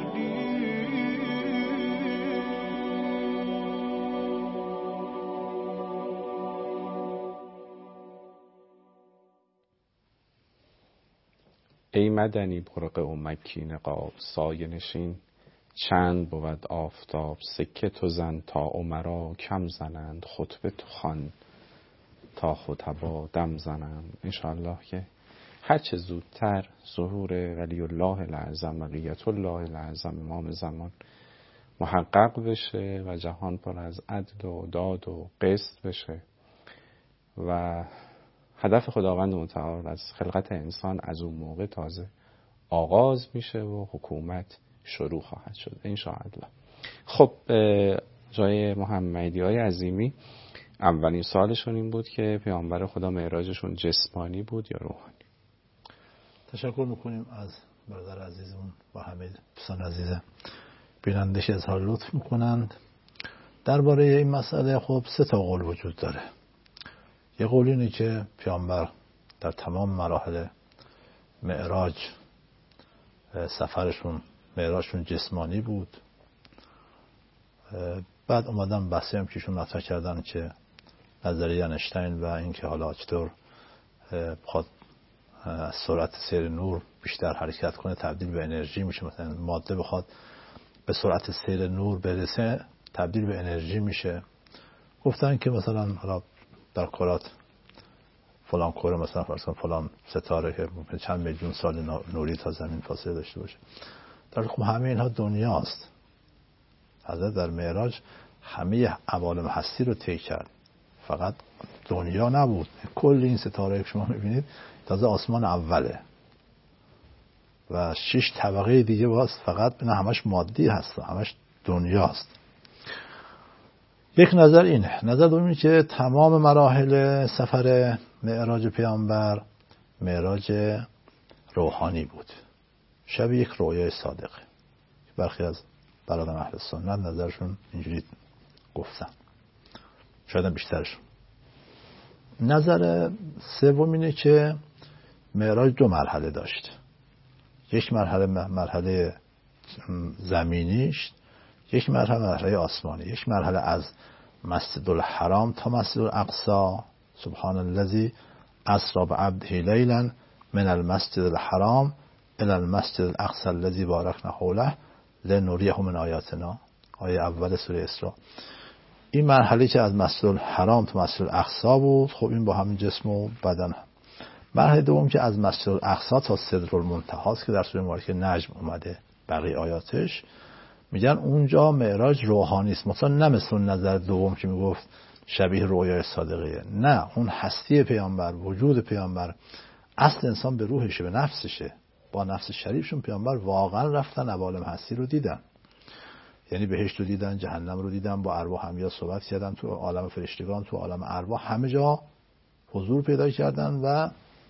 ای مدنی برق و مکی نقاب سایه نشین چند بود آفتاب سکه تو زن تا عمرا کم زنند خطبه تو خوان تا خطبا دم زنند. انشاءالله که هرچه زودتر ظهور ولی الله الاعظم و قیت الله الاعظم امام زمان محقق بشه و جهان پر از عدل و داد و قسط بشه و هدف خداوند متعال از خلقت انسان از اون موقع تازه آغاز میشه و حکومت شروع خواهد شد انشاءالله. خب جای محمدی های عظیمی اولین سوالشون این بود که پیامبر خدا معراجشون جسمانی بود یا روحانی؟ تشکر میکنیم از برادر عزیزمون و همه دوستان عزیز بینندش اظهار لطف میکنند. درباره این مسئله خب سه تا قول وجود داره. یه قول اینه که پیامبر در تمام مراحل معراج سفرشون معراجشون جسمانی بود. بعد اومدن بحثی هم کهشون مطرح کردن که نظریه انشتین و اینکه حالا چطور بخواد از سرعت سیر نور بیشتر حرکت کنه تبدیل به انرژی میشه، مثلا ماده بخواد به سرعت سیر نور برسه تبدیل به انرژی میشه. گفتن که مثلا حالا در کرات فلان کره مثلا فرضاً فلان ستاره که ممکن چند میلیون سال نوری تا زمین فاصله داشته باشه، در خب همه اینها دنیاست. حضرت در معراج همه عوالم هستی رو طی کرد، فقط دنیا نبود. کل این ستاره که شما میبینید تازه آسمان اوله و شش طبقه دیگه باز فقط اینا همش مادی هست، همش دنیاست. یک نظر اینه. نظر دومی که تمام مراحل سفر معراج پیامبر معراج روحانی بود، شبیه یک رویای صادقه. برخی از برادران اهل سنت نظرشون اینجوری گفتن، شاید هم بیشترشون. نظر سوم اینه که معراج دو مرحله داشت. یک مرحله مرحله زمینیش، یک مرحله مرحله آسمانی. یک مرحله از مسجد الحرام تا مسجد الاقصی، سبحان الذی اسری بعبده لیلا من المسجد الحرام الى المسجد الاقصی الذی بارکنا حوله لنریه من آیاتنا، آیه اول سوره اسراء. این مرحله که از مسجد الحرام تا مسجد الاقصی بود، خب این با همین جسم و بدن هم. مرحله دوم که از مسجد الاقصی تا سدرالمنتهی است که در سوره مبارکه نجم اومده بقیه آیاتش، میگن اونجا معراج روحانی است، مثلا نه مثل نظر دوم که میگفت شبیه رویای صادقه. نه، اون هستی پیامبر، وجود پیامبر، اصل انسان به روحشه، به نفسشه. با نفس شریفشون پیامبر واقعا رفتن عوالم هستی رو دیدن، یعنی بهشت رو دیدن، جهنم رو دیدن، با ارواح انبیا صحبت کردن، تو عالم فرشتگان، تو عالم ارواح، همه جا حضور پیدا کردن و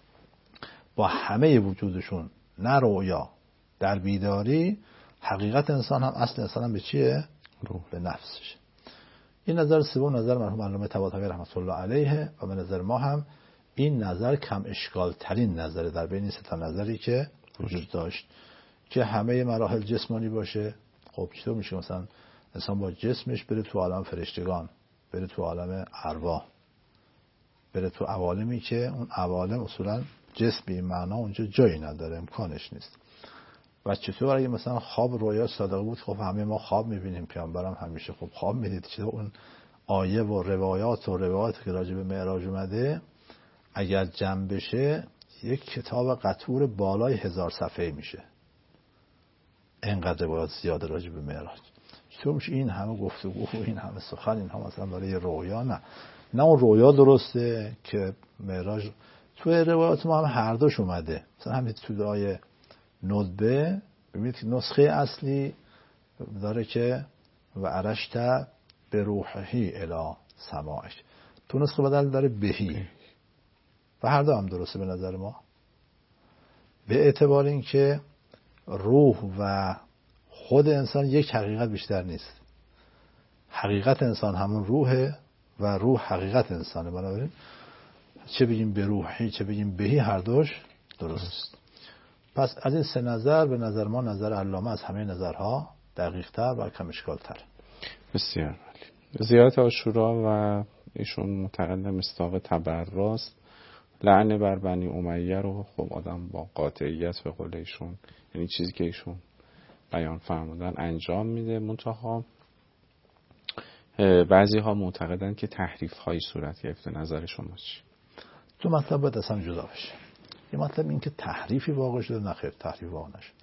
با همه وجودشون، نه رویا، در بیداری، حقیقت انسان هم، اصل انسان هم به چیه؟ روح، به نفسش. این نظر سوم نظر مرحوم علامه طباطبایی رحمت الله علیه و به نظر ما هم این نظر کم اشکال ترین نظره در بین این سه تا نظری که وجود داشت، که همه مراحل جسمانی باشه. خب چطور میشه مثلا انسان با جسمش بره تو عالم فرشتگان، بره تو عالم ارواح، بره تو عوالمی که اون عوالم اصولا جسم به این معنا اونجا جایی نداره، امکانش نیست. و چطور اگه مثلا خواب رویا صادقه بود، خب همه ما خواب میبینیم، پیامبرم همیشه خب خواب میدید، چطور اون آیه و روایات و روایات که راجع به معراج اومده اگر جمع بشه یک کتاب قطور بالای هزار صفحه میشه، اینقدر روایات زیاده راجع به معراج. چطور میشه این همه گفتگو و این همه سخن اینها مثلا برای رویا؟ نه نه اون رویا درسته که معراج توی روایات ما هم هر دوش اومده. مثلا همین تو آیه ندبه ببینید که نسخه اصلی داره که و عرشت به روحهی الی سماعش، تو نسخه بدل داره بهی، و هر دو هم درسته به نظر ما، به اعتبار این که روح و خود انسان یک حقیقت بیشتر نیست. حقیقت انسان همون روحه و روح حقیقت انسانه. بنابراین چه بگیم به روحی چه بگیم بهی، هر دوش درست. پس از این سه نظر به نظر ما نظر علامه از همه نظرها دقیق‌تر و کم اشکال‌تر. بسیار عالی. زیارت عاشورا و ایشون معتقد مصداق تبراست، لعنه بر بنی امیه رو خب آدم با قاطعیت به قول ایشون، یعنی چیزی که ایشون بیان فرمودن انجام میده. منتها بعضی ها معتقدن که تحریف هایی صورت گرفته. نظر شما چی؟ تو مطلب باید اصلا جدا بشه. یه مطلب این که تحریفی واقع شده، نه خیر، تحریف واقع نشد.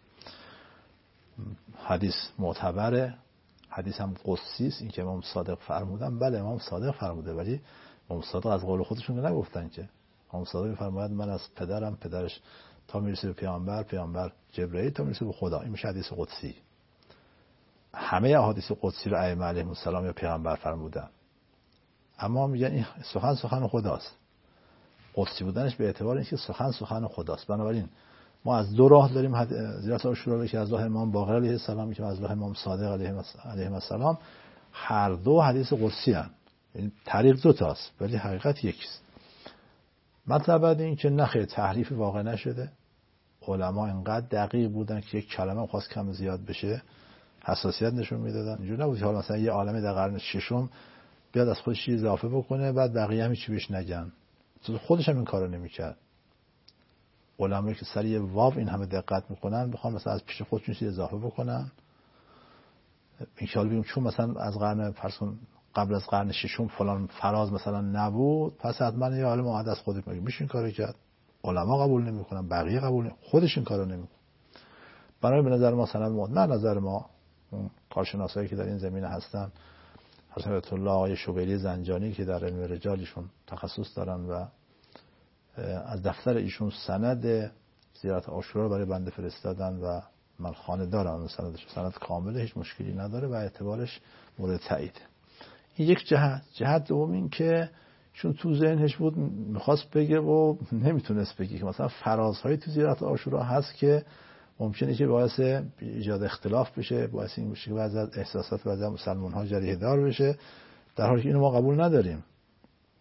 حدیث معتبره، حدیث هم قدسی است. این که امام صادق فرمودن، بله امام صادق فرموده، ولی امام صادق از قول خودشون نگفتن که. امام صادق فرمود من از پدرم، پدرش تا میرسه به پیامبر، پیامبر جبرئیل تا میرسه به خدا. این میشه حدیث قدسی. همه احادیث قدسی رو ائمه علیهم السلام یا پیامبر فرمودن، اما میگن این سخن سخن خداست. قدسی بودنش به اعتبار اینکه سخن سخن خداست. بنابراین ما از دو راه داریم زیارت عاشورا، که از راه امام باقر علیه السلام، که از راه امام صادق علیه السلام. هر دو حدیث قدسی هستند، یعنی طریق دو تاست ولی حقیقت یکیست. مطلب بعد این که نخیر تحریف واقع نشده. علما اینقدر دقیق بودن که یک کلمه خواست کم زیاد بشه حساسیت نشون میدادن. اینجوری نبود که حالا مثلا یه عالمی در قرن ششم بیاد از خودش چیز اضافه بکنه بعد بقیه هم چی بهش نگن. خودش هم این کارو نمیکرد. علمایی که سر یه واو این همه دقت میکنن بخوام مثلا از پیش خودشون چیز اضافه بکنن، ان شاء الله بگیم چون مثلا از قرن فرسون قبل از قرن ششم فلان فراز مثلا نبود، پس حتما یه عالم اومد از خودش میگه میشه این کارو کرد. علما قبول نمیکنن، بقیه قبول نمی... خودش این کارو نمیکنه. برای به نظر ما سند ما، نه نظر ما، اون کارشناسایی که در این زمینه هستن، حضرت الله آقای شبیلی زنجانی که در علم رجالشون تخصص دارن و از دفتر ایشون سند زیارت عاشورا برای بنده فرستادن و من خانه دارم سندش، سند کامله، هیچ مشکلی نداره و اعتبارش مورد تایید. این یک جهت. جهت دوم این که چون تو ذهنش بود میخواست بگه و نمیتونست بگه که مثلا فرازهای تو زیارت عاشورا هست که ممکنه که باعث ایجاد اختلاف بشه، باعث این بشه که بعضی از احساسات بعضی از مسلمان ها جریحه دار بشه، در حالی که اینو ما قبول نداریم.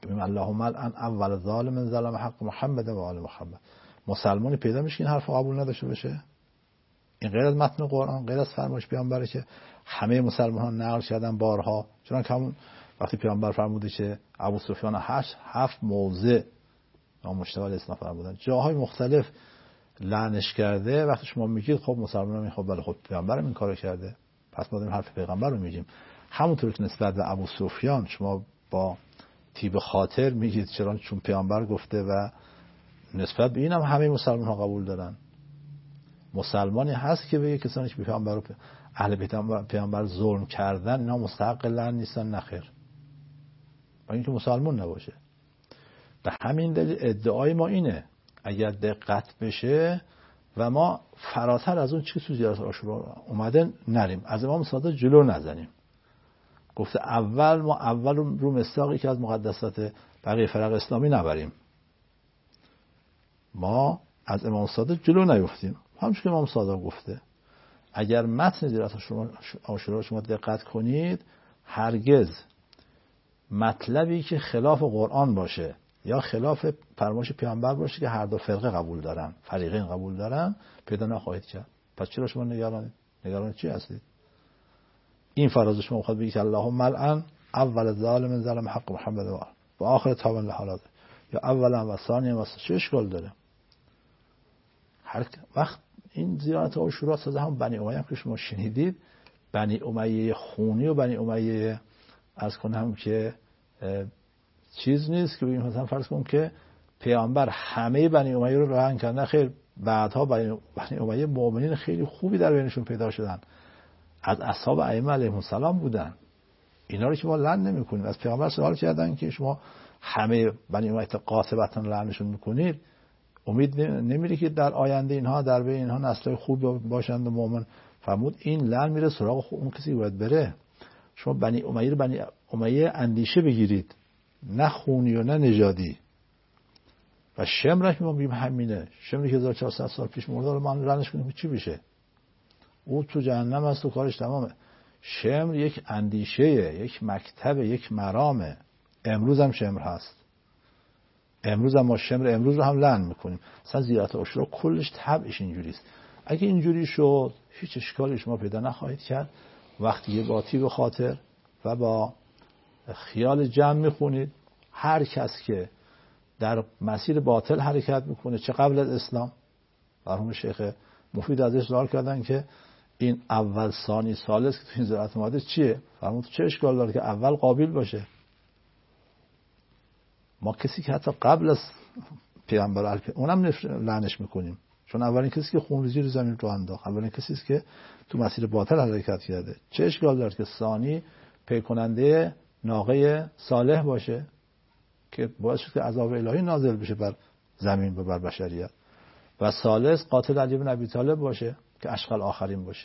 ببین اللهم الان اول ظالم ظلم حق محمد و آل محمد. مسلمانی پیدا میشه این حرف قبول نداشته باشه؟ این غیر از متن قرآن، غیر از فرمایش پیامبره که همه مسلمانان نقل کردن بارها. چون که همون وقتی پیامبر فرموده که ابو سفیان هشت هفت موضع نامشتبه اسلام فرمودن، جاهای مختلف لعنش کرده. وقتی شما میگید خب مسلمانان خب بله خب پیامبرم این کارو کرده، پس ما داریم حرف پیغمبر رو میگیم. همونطور که نسبت به ابو سفیان شما با تیب خاطر میگید چرا چون پیامبر گفته و نسبت به این هم همه مسلمان ها قبول دارن. مسلمانی هست که بگه کسانی که پیامبر رو اهل بیت پیامبر ظلم کردن اینا مستحق لعن نیستن؟ نخیر، با اینکه مسلمان نباشه. به همین دلیل ادعای ما اینه اگر دقت بشه و ما فراتر از اون چی تو زیارت عاشورا اومده نریم، از امام صادق جلو نزنیم. گفته اول ما اول رو مصداقی که از مقدسات بقیه فرق اسلامی نبریم، ما از امام صادق جلو نیفتیم. همچون که امام صادق گفته اگر متن زیارت عاشورا شما دقت کنید هرگز مطلبی که خلاف قرآن باشه یا خلاف فرمایش پیامبر باشه که هر دو فرقه قبول دارن، فریقین قبول دارن، پیدا نخواهید کرد. پس چرا شما نگرانید؟ نگران چی هستید؟ این فراز شما میخواد بگید اللهم الان اول ظالم ظلم حق محمد و و آخر تابن لحالاته، یا اولا و ثانیا و چه اشکال داره؟ هر وقت این زیارت عاشورا ساز هم بنی امیه هم که شما شنیدید، بنی امیه خونی و بنی امیه از کنم که چیز نیست که بگیم مثلا فرض کنم که پیامبر همه بنی امیه رو لعن کرد. خیر، بعدها بنی امیه مؤمنین خیلی خوبی در بینشون پیدا شدن، از اصحاب ائمه علیهم السلام بودن. اینا رو که ما لعن نمی‌کنیم. از پیامبر سوال کردن که شما همه بنی امیه قاطبتا لعنشون می‌کنید، امید نمیری که در آینده اینها در بین اینها نسل‌های خوب باشند و مؤمن؟ فرمود این لعن میره سراغ اون کسی باید بره. شما بنی امیه رو بنی امیه اندیشه بگیرید، نه خونی و نه نژادی. و شمر که ما میگیم همینه، شمری که هزار و چهارصد سال پیش مرده رو ما لعنش کنیم چی بشه؟ او تو جهنم است و کارش تمامه. شمر یک اندیشه، یک مکتب، یک مرامه. امروز هم شمر هست، امروز هم ما شمر امروز رو هم لعن میکنیم. اصلا زیارت عاشورا کلش طبعش اینجوریست. اگه اینجوری شد هیچ اشکالی شما پیدا نخواهید کرد. وقتی یه با تیب خاطر و با خیال جمع میخونید، هر کس که در مسیر باطل حرکت میکنه چه قبل از اسلام، مرحوم شیخ مفید ازش سوال کردن که این اول ثانی ثالث که تو این زیارت اومده چیه؟ فرمود چه اشکال داره که اول قابل باشه؟ ما کسی که حتی قبل از پیامبر اونم لعنش میکنیم، چون اولین کسی که خونریزی رو زمین رو انداخت، اولین کسی است که تو مسیر باطل حرکت کرده. چه اشکال داره که ثانی پی کننده ناقه صالح باشه که باعث شد که عذاب الهی نازل بشه بر زمین و بر بشریت، و ثالث قاتل علی بن ابی طالب باشه که اشقل آخرین باشه.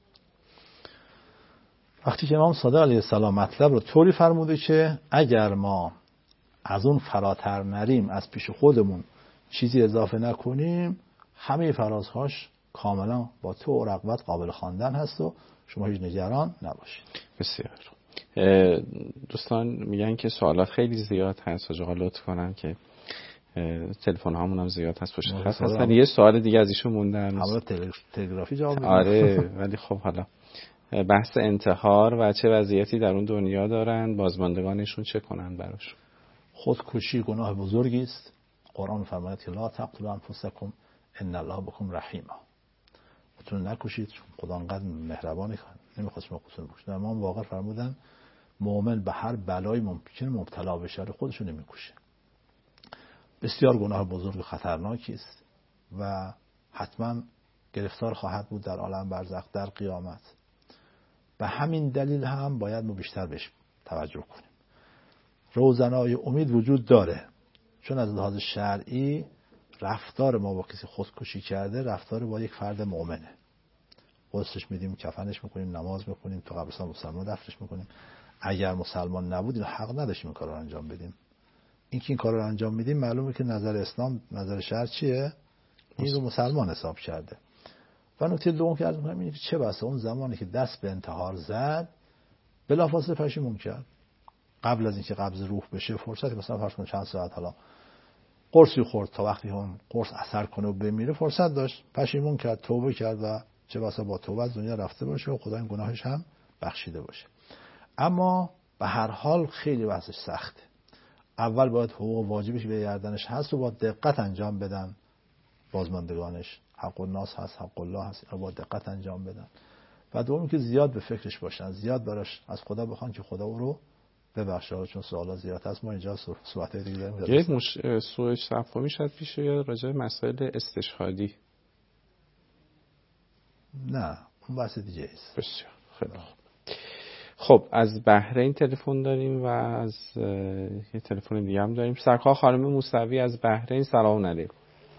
وقتی که امام صادق علیه السلام مطلب رو طوری فرموده که اگر ما از اون فراتر نریم، از پیش خودمون چیزی اضافه نکنیم، همه فرازهاش کاملا با تو و رغبت قابل خواندن هست و شما هیچ نگران نباشید. بسیار. دوستان میگن که سوالات خیلی زیاد هست، آقا لطف کنن که تلفن هامون هم زیاد هست پشت خط هستن. یه سوال دیگه از ایشون موندن، حالا تلگرافی جواب بدید. آره ولی خب حالا بحث انتحار و چه وضعیتی در اون دنیا دارن، بازماندگانشون چه کنن براش؟ خودکشی گناه بزرگی است. قرآن فرماید که لا تقتلوا انفسکم ان الله بكم رحیم. خودتون نکشید چون خدا انقدر مهربانه نمیخواد شما خودتون بکشید. امام واقعا فرمودن مؤمن به هر بلایی ممکنه مبتلا بشه خودشو نمیکشه. بسیار گناه بزرگ و خطرناکی است و حتما گرفتار خواهد بود در عالم برزخ در قیامت. به همین دلیل هم باید ما بیشتر بهش توجه کنیم. روزنای امید وجود داره، چون از لحاظ شرعی رفتار ما با کسی خودکشی کرده رفتار با یک فرد مؤمنه. غسلش میدیم، کفنش میکنیم، نماز میکنیم، تو قبرستان مسلمان دفنش میکنیم. اگر مسلمان نبود حق نداشتیم این کار رو انجام بدیم. این که این کار رو انجام میدیم معلومه که نظر اسلام، نظر شرع چیه؟ این رو مسلمان حساب کرده. و نکته دوم که عرض می‌کنم اینه که چه بسا اون زمانی که دست به انتحار زد بلافاصله پشیمون کرد، قبل از اینکه قبض روح بشه فرصت، مثلا فرض کن چند ساعت حالا قرصی خورد تا وقتی اون قرص اثر کنه و بمیره فرصت داشت، پشیمون کرد، توبه کرد و چه بسا با توبه از دنیا رفته باشه و خدا این گناهش هم بخشیده باشه. اما به هر حال خیلی بحثش سخته. اول باید حقوق واجبش به گردنش هست و با دقت انجام بدن، بازماندگانش حق الناس هست، حق الله هست، اینا با دقت انجام بدن. و دوم که زیاد به فکرش باشن، زیاد براش از خدا بخوان که خدا او رو ببخشه، چون سوالا زیاد هست. ما اینجا صحبت دیگه داریم. یه مش... سوء تفاهمی شاید پیش بیاد راجع به مسائل استشهادی. نه اون بحث دیگه است. بسیار خیلی خوب. خب از بحرین تلفن داریم و از یه تلفن دیگه هم داریم. سرکار خانم موسوی از بحرین، سلام علیکم.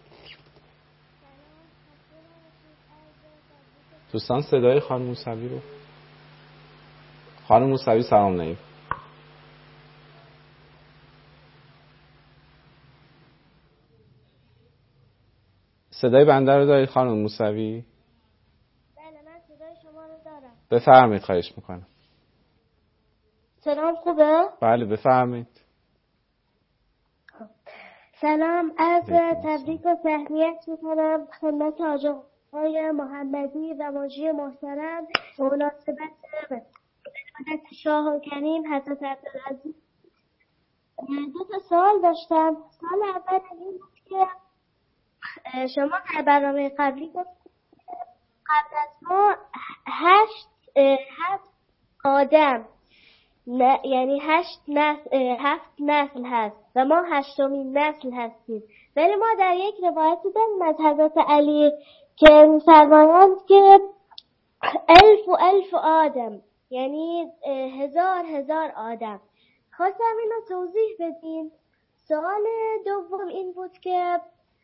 دوستان صدای خانم موسوی رو. خانم موسوی سلام علیکم. صدای بنده رو دارید خانم موسوی؟ بله من صدای شما رو دارم. بفرمایید، خواهش میکنم. سلام خوبه؟ بله بفرمایید. سلام، از تبریک و تهنیت میکنم خدمت آقای محمدی و مجری محترم به مناسبت ولادت شاه و کریم حضرت عبدالعزیز. دو تا سوال داشتم. سوال اول این بود که شما در برنامه قبلی گفتید قبل از ما هشت هفت آدم نه، یعنی هشت نسل هفت نسل هست و ما هشتمین نسل هستیم، ولی ما در یک روایتی داریم از حضرت علی که می‌فرمایند که الف و الف آدم، یعنی هزار هزار آدم. خواستم اینو توضیح بدین. سوال دوم این بود که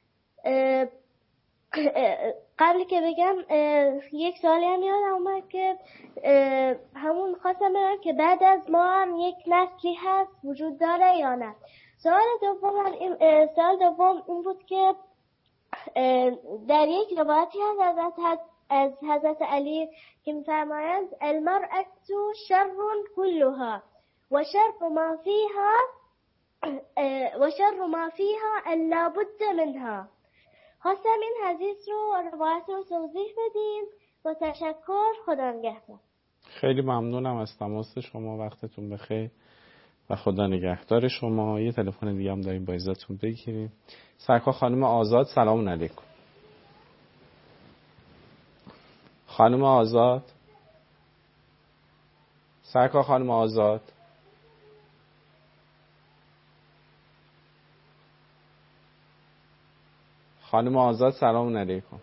قبل که بگم یک سوالی هم یادم اومد که همون خواستم بگم که بعد از ما هم یک نسلی هست وجود داره یا نه. سوال دوم این سوال دوم این بود که در یک روایتی هست از از حضرت علی که می‌فرمایند المرأة شر كلها و شر ما فيها و شر ما فيها الا بد منها. خواستم این حدیث رو روایت رو توضیح بدین. با تشکر، خدا نگهدار. خیلی ممنونم از تماس شما، وقتتون بخیر و خدا نگهدار شما. یه تلفن دیگه هم داریم با عزتون بگیریم. سرکار خانم آزاد، سلام علیکم. خانم آزاد، سرکار خانم آزاد. خانم آزاد سلام علیکم.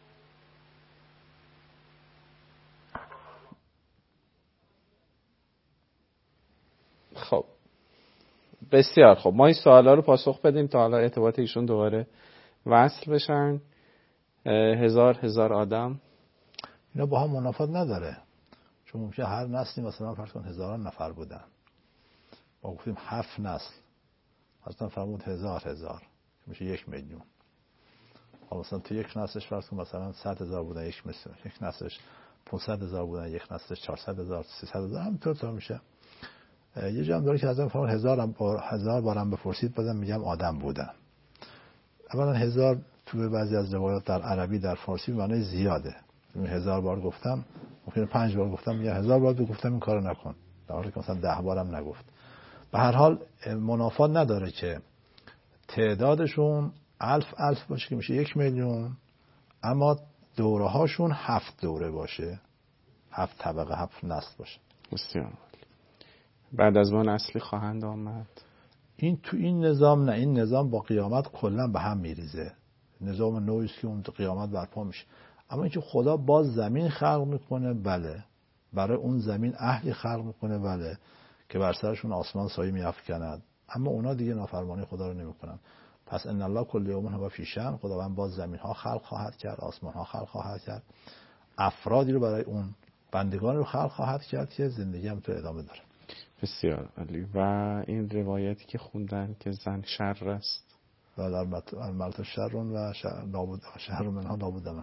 خب بسیار خب، ما این سوالا رو پاسخ بدیم تا حالا ارتباط ایشون دوباره وصل بشن. هزار هزار آدم اینا با هم منافات نداره، چون ممکنه هر نسلی مثلا فرض کن هزاران نفر بودن، ما گفتیم هفت نسل، مثلا فرمود هزار هزار میشه یک میلیون. مثلا تو یک نسلش فرض کن مثلا صد هزار بودن، یک مثلا یک نسلش پانصد هزار بودن، یک نسلش چهارصد هزار، سیصد هزار، همینطور تا میشه. یه جمع داره که از اون فرمان هزار بار هزار بارم بپرسید بازم میگم آدم بودن. اولا هزار تو بعضی از روایات در عربی در فارسی معنی زیاده. هزار بار گفتم ممکنه پنج بار گفتم، میگه هزار بار گفتم این کارو نکن، در حالی که مثلا ده بارم نگفت. به هر حال منافات نداره که تعدادشون الف الف باشه که میشه یک میلیون، اما دوره هاشون هفت دوره باشه، هفت طبقه، هفت نسل باشه. بسیار. بعد از ما نسلی خواهند آمد. این تو این نظام نه، این نظام با قیامت کلا به هم میریزه. نظام نوعی است که اون قیامت برپا میشه. اما اینکه خدا باز زمین خلق میکنه، بله، برای اون زمین اهلی خلق میکنه، بله، که بر سرشون آسمان سایه میافکند، اما اونا دیگه نافرمانی خدا رو نمیکنن. پس ان الله کل یوم هو فی شأن، خداوند باز زمین ها خلق خواهد کرد، آسمان ها خلق خواهد کرد، افرادی رو برای اون بندگان رو خلق خواهد کرد که زندگی هم تو ادامه داره. بسیار عالی. و این روایتی که خوندن که زن شر است و المرأة شر و نابود شر منها نابود من.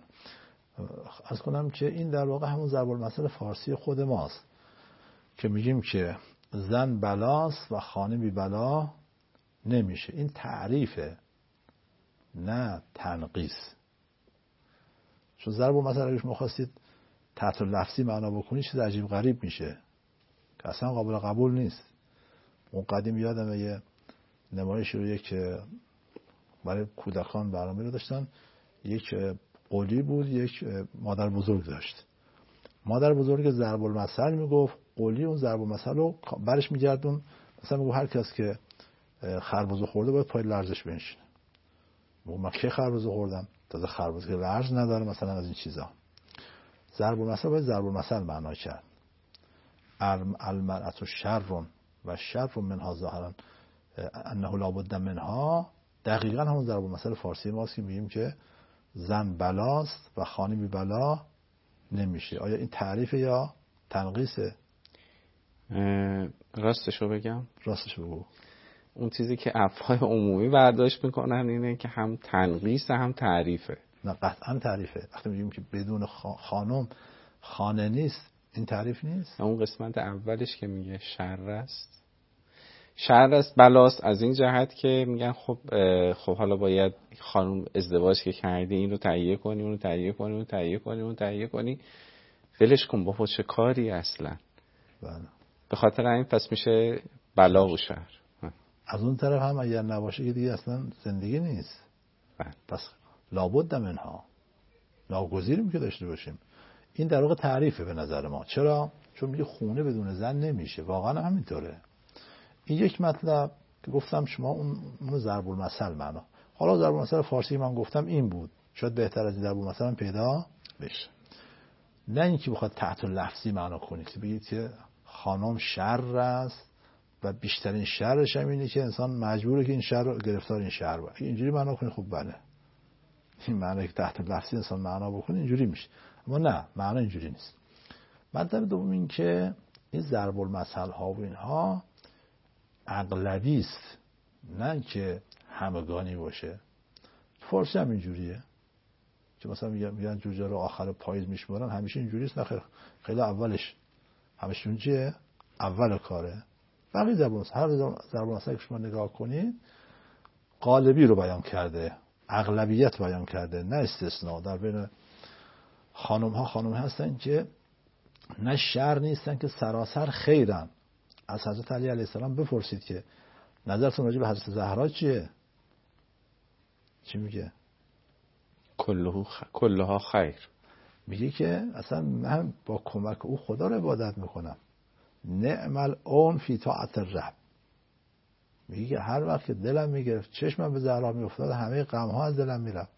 از کنم که این در واقع همون ضرب المثل فارسی خود ماست که میگیم که زن بلاست و خانه بی بلا نمیشه. این تعریفه نه تنقیص. چون ضرب المثل اگه شما خواستید تحت لفظی معنا بکنید چیز عجیب غریب میشه که اصلا قابل قبول نیست. اون قدیم یادمه یه نمایشی رو یک برای کودکان برنامه رو داشتن، یک قلی بود، یک مادر بزرگ داشت. مادر بزرگ ضرب المثل میگفت، قلی اون ضرب المثل رو برش میگردون، مثلا میگفت هر کس که خربزه خورده باید پای لرزش بنشینه. میگفت من کی خربزه خوردم؟ تازه خربزه که لرز نداره، مثلا از این چیزا. ضرب المثل باید ضرب المثل معنا کرد. المرأة شر و شر منها ظاهرا انه لابد منها، دقیقا همون ضرب المثل فارسی ماست که میگیم که زن بلاست و خانه بی بلا نمیشه. آیا این تعریفه یا تنقیصه؟ راستشو بگم، راستشو بگو. اون چیزی که افراد عمومی برداشت میکنن اینه که هم تنقیصه هم تعریفه. نه قطعا تعریفه. وقتی میگیم که بدون خانم خانه نیست، این تعریف نیست. اون قسمت اولش که میگه شر است، شر است بلاست، از این جهت که میگن خب خب حالا باید خانم ازدواج که کردی این رو تهیه کنی، اون رو تهیه کنی، اون رو تهیه کنی، اون رو تهیه کنی، ولش کن بابا چه کاری اصلا. بله. به خاطر این پس میشه بلا و شر. از اون طرف هم اگر نباشه که دیگه اصلا زندگی نیست. بله. پس لابد منها، ناگزیریم که داشته باشیم. این در واقع تعریفه به نظر ما. چرا؟ چون میگه خونه بدون زن نمیشه. واقعا همینطوره. این یک مطلب که گفتم شما اون اون ضرب المثل معنا. حالا ضرب المثل فارسی من گفتم این بود، شاید بهتر از این ضرب المثل هم پیدا بشه. نه اینکه بخواد تحت لفظی معنا کنید که بگید که خانم شر است و بیشترین شرش هم اینه که انسان مجبوره که این شر رو گرفتار این شر باشه. اینجوری معنا کنید خب بله. این معنی که تحت لفظی انسان معنا بکنه اینجوری میشه. اما نه، معنا اینجوری نیست. مطلب دوم این که این ضرب المثل ها و اینها اغلبی است، نه که همگانی باشه. فارسی هم اینجوریه که مثلا میگن میگن جوجه رو آخر پاییز میشمارن، همیشه اینجوری است. نه خیلی اولش همشون چیه؟ اول کاره. بقیه ضرب المثل، هر ضرب المثل که شما نگاه کنید غالبی رو بیان کرده، اغلبیت بیان کرده، نه استثناء. در بین خانم ها خانم هستن که نه شر نیستن که سراسر خیرن. از حضرت علی علیه السلام بپرسید که نظرتون راجع به حضرت زهرا چیه؟ چی میگه؟ کلها خ... کلها خیر. میگه که اصلا من با کمک او خدا رو عبادت میکنم. نعم الاون فی طاعت الرب. میگه که هر وقت که دلم میگرفت، چشمم به زهرا میافتاد، همه غم ها از دلم میرفت.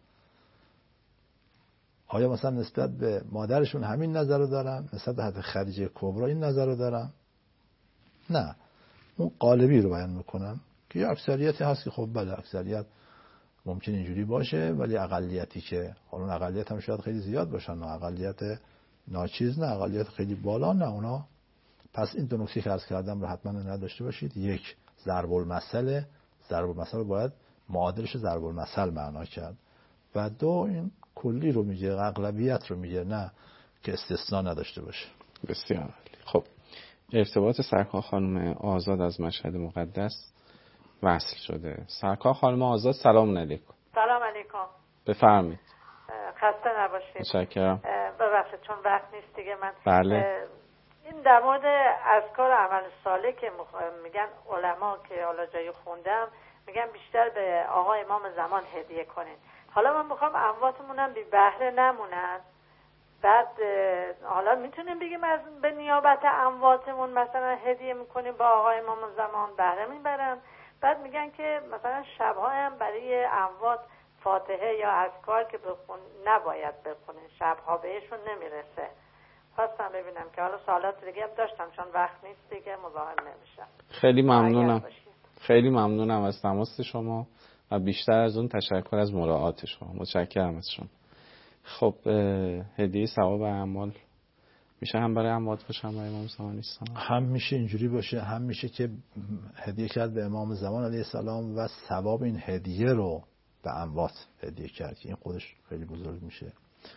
آیا مثلا نسبت به مادرشون همین نظر رو دارن؟ نسبت به حضرت خدیجه کبرا این نظر رو دارن؟ نه، اون قالبی رو بیان میکنن که یه اکثریتی هست که خب بله اکثریت ممکن اینجوری باشه، ولی اقلیتی که حالا اقلیت هم شاید خیلی زیاد باشن، نه اقلیت ناچیز، نه اقلیت خیلی بالا، نه اونا. پس این دو نکته که عرض کردم رو حتما نداشته باشید. یک، ضرب المثل، ضرب المثل باید معادلش ضرب المثل معنا کرد. و دو، این کلی رو میگه، اغلبیت رو میگه، نه که استثناء نداشته باشه. بسیار عالی. خب ارتباط سرکار خانم آزاد از مشهد مقدس وصل شده. سرکار خانم آزاد سلام علیکم. سلام علیکم. بفرمایید. خسته نباشید. متشکرم. ببخشید چون وقت نیست دیگه من. بله. این در مورد اذکار عمل صالح که میگن علما که حالا جایی خوندم میگن بیشتر به آقا امام زمان هدیه کنین. حالا من میخوام امواتمونم بی بهره نمونن. بعد حالا میتونیم بگیم از به نیابت امواتمون مثلا هدیه میکنیم با آقا امام زمان بهره میبرن. بعد میگن که مثلا شبها هم برای اموات فاتحه یا اذکار که بخون نباید بخونین، شبها بهشون نمیرسه. خواستم ببینم که حالا سوالات دیگه هم داشتم چون وقت نیست دیگه مزاحم نمیشم. خیلی ممنونم. خیلی ممنونم از تماس شما و بیشتر از اون تشکر از مراعات شما. متشکرم از شما. خب هدیه ثواب اعمال میشه هم برای اموات باشه هم برای امام زمان نیست؟ هم میشه اینجوری باشه، هم میشه که هدیه کرد به امام زمان علیه السلام و ثواب این هدیه رو به اموات هدیه کرد که این خودش خیلی بزرگ میشه.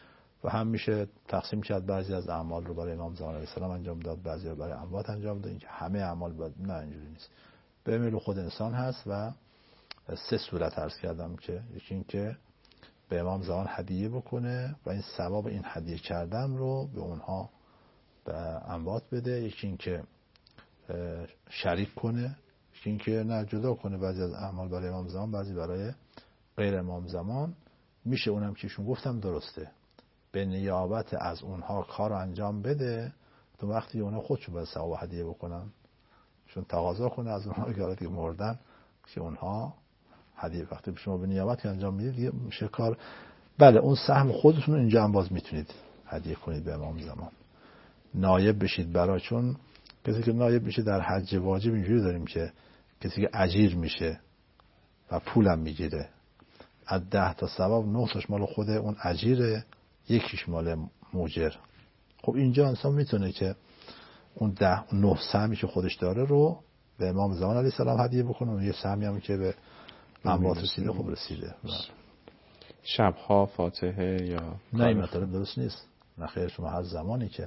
و هم میشه تقسیم کرد بعضی از اعمال رو برای امام زمان علیه السلام انجام داد، بعضی رو برای اموات انجام داد. اینکه همه اعمال باید، نه اینجوری نیست. به میل خود انسان هست و سه صورت عرض کردم که یکی این که به امام زمان هدیه بکنه و این ثواب این هدیه کردن رو به اونها به اموات بده، یکی این که شریک کنه، یکی این که نه جدا کنه بعضی از اعمال برای امام زمان بعضی برای غیر امام زمان. میشه اونم که ایشون گفتم درسته، به نیابت از اونها کار رو انجام بده، تو وقتی اونها خودشون باید ثواب هدیه بکنن، چون تقاضا کنه از اونها که دیگه مردن که اونها هدیه، وقتی شما به نیابت انجام میدید دیگه میشه کار. بله اون سهم خودتون اینجا هم باز میتونید هدیه کنید به امام زمان، نایب بشید برای، چون کسی که نایب میشه در حج واجب اینجوری داریم که کسی که اجیر میشه و پولم میگیره، از ده تا ثواب نه تاش مال خود اون اجیره، یکیش مال موجر. خب اینجا انسان میتونه که اون ده نه سهمی که خودش داره رو به امام زمان علیه السلام هدیه بکنه و یه سهمی هم که به اموات رسیده خب رسیده. شبها فاتحه یا نه این مطلب درست نیست. نخیر، شما هر زمانی که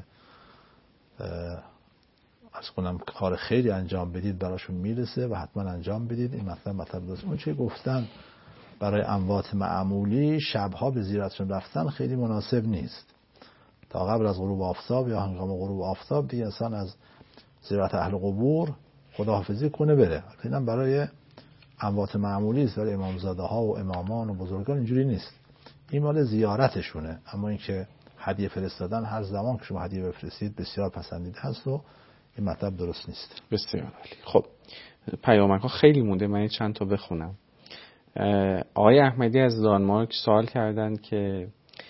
از کنم کار خیلی انجام بدید براشون میرسه و حتما انجام بدید. این مطلب مطلب درست. اون چه گفتن برای اموات معمولی شبها به زیارتشون رفتن خیلی مناسب نیست. تا قبل از غروب آفتاب یا هنگام غروب آفتاب دیگه انسان از زیارت اهل قبور خداحافظی کنه بره. اینم برای اموات معمولی است، برای امامزاده ها و امامان و بزرگان اینجوری نیست. این مال زیارتشونه. اما اینکه هدیه فرستادن هر زمان که شما هدیه بفرستید بسیار پسندیده هست و این مطلب درست نیست. بسیار عالی. خب پیامک ها خیلی مونده، من چند تا بخونم. آقای احمدی از دانمارک سوال کردند که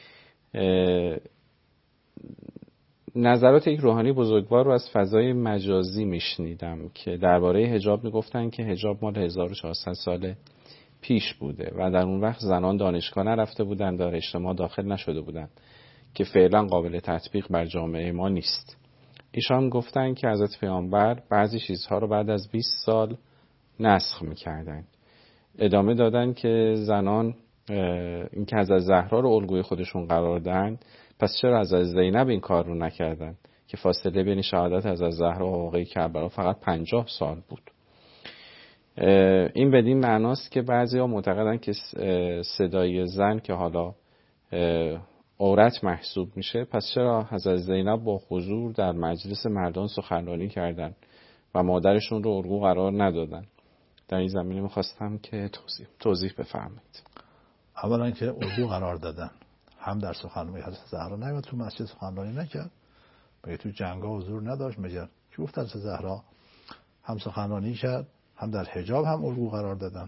نظرات یک روحانی بزرگوار رو از فضای مجازی میشنیدم که درباره حجاب میگفتن که حجاب مال هزار و چهارصد سال پیش بوده و در اون وقت زنان دانشگاه نرفته بودن، در اجتماع داخل نشده بودن که فعلا قابل تطبیق بر جامعه ما نیست. ایشان گفتن که حضرت پیامبر بعضی چیزها رو بعد از بیست سال نسخ میکردن. ادامه دادن که زنان این که حضرت زهرا رو الگوی خودشون قرار دادن، پس چرا حضرت زینب این کار رو نکردن که فاصله بین شهادت حضرت زهرا و واقعه کربلا فقط پنجاه سال بود. این بدین معناست که بعضیا معتقدن که صدای زن که حالا عورت محسوب میشه، پس چرا حضرت زینب با حضور در مجلس مردان سخنرانی کردن و مادرشون رو الگو قرار ندادن؟ در این زمینه میخواستم که توضیح توضیح بفرمایید. اولا که الگو قرار دادن، هم در سخنرانی حضرت زهرا نیامد تو مسجد سخنرانی نکرد، مگه تو جنگا حضور نداشت؟ مگر چی گفت حضرت زهرا هم سخنرانی کرد هم در حجاب هم الگو قرار دادن.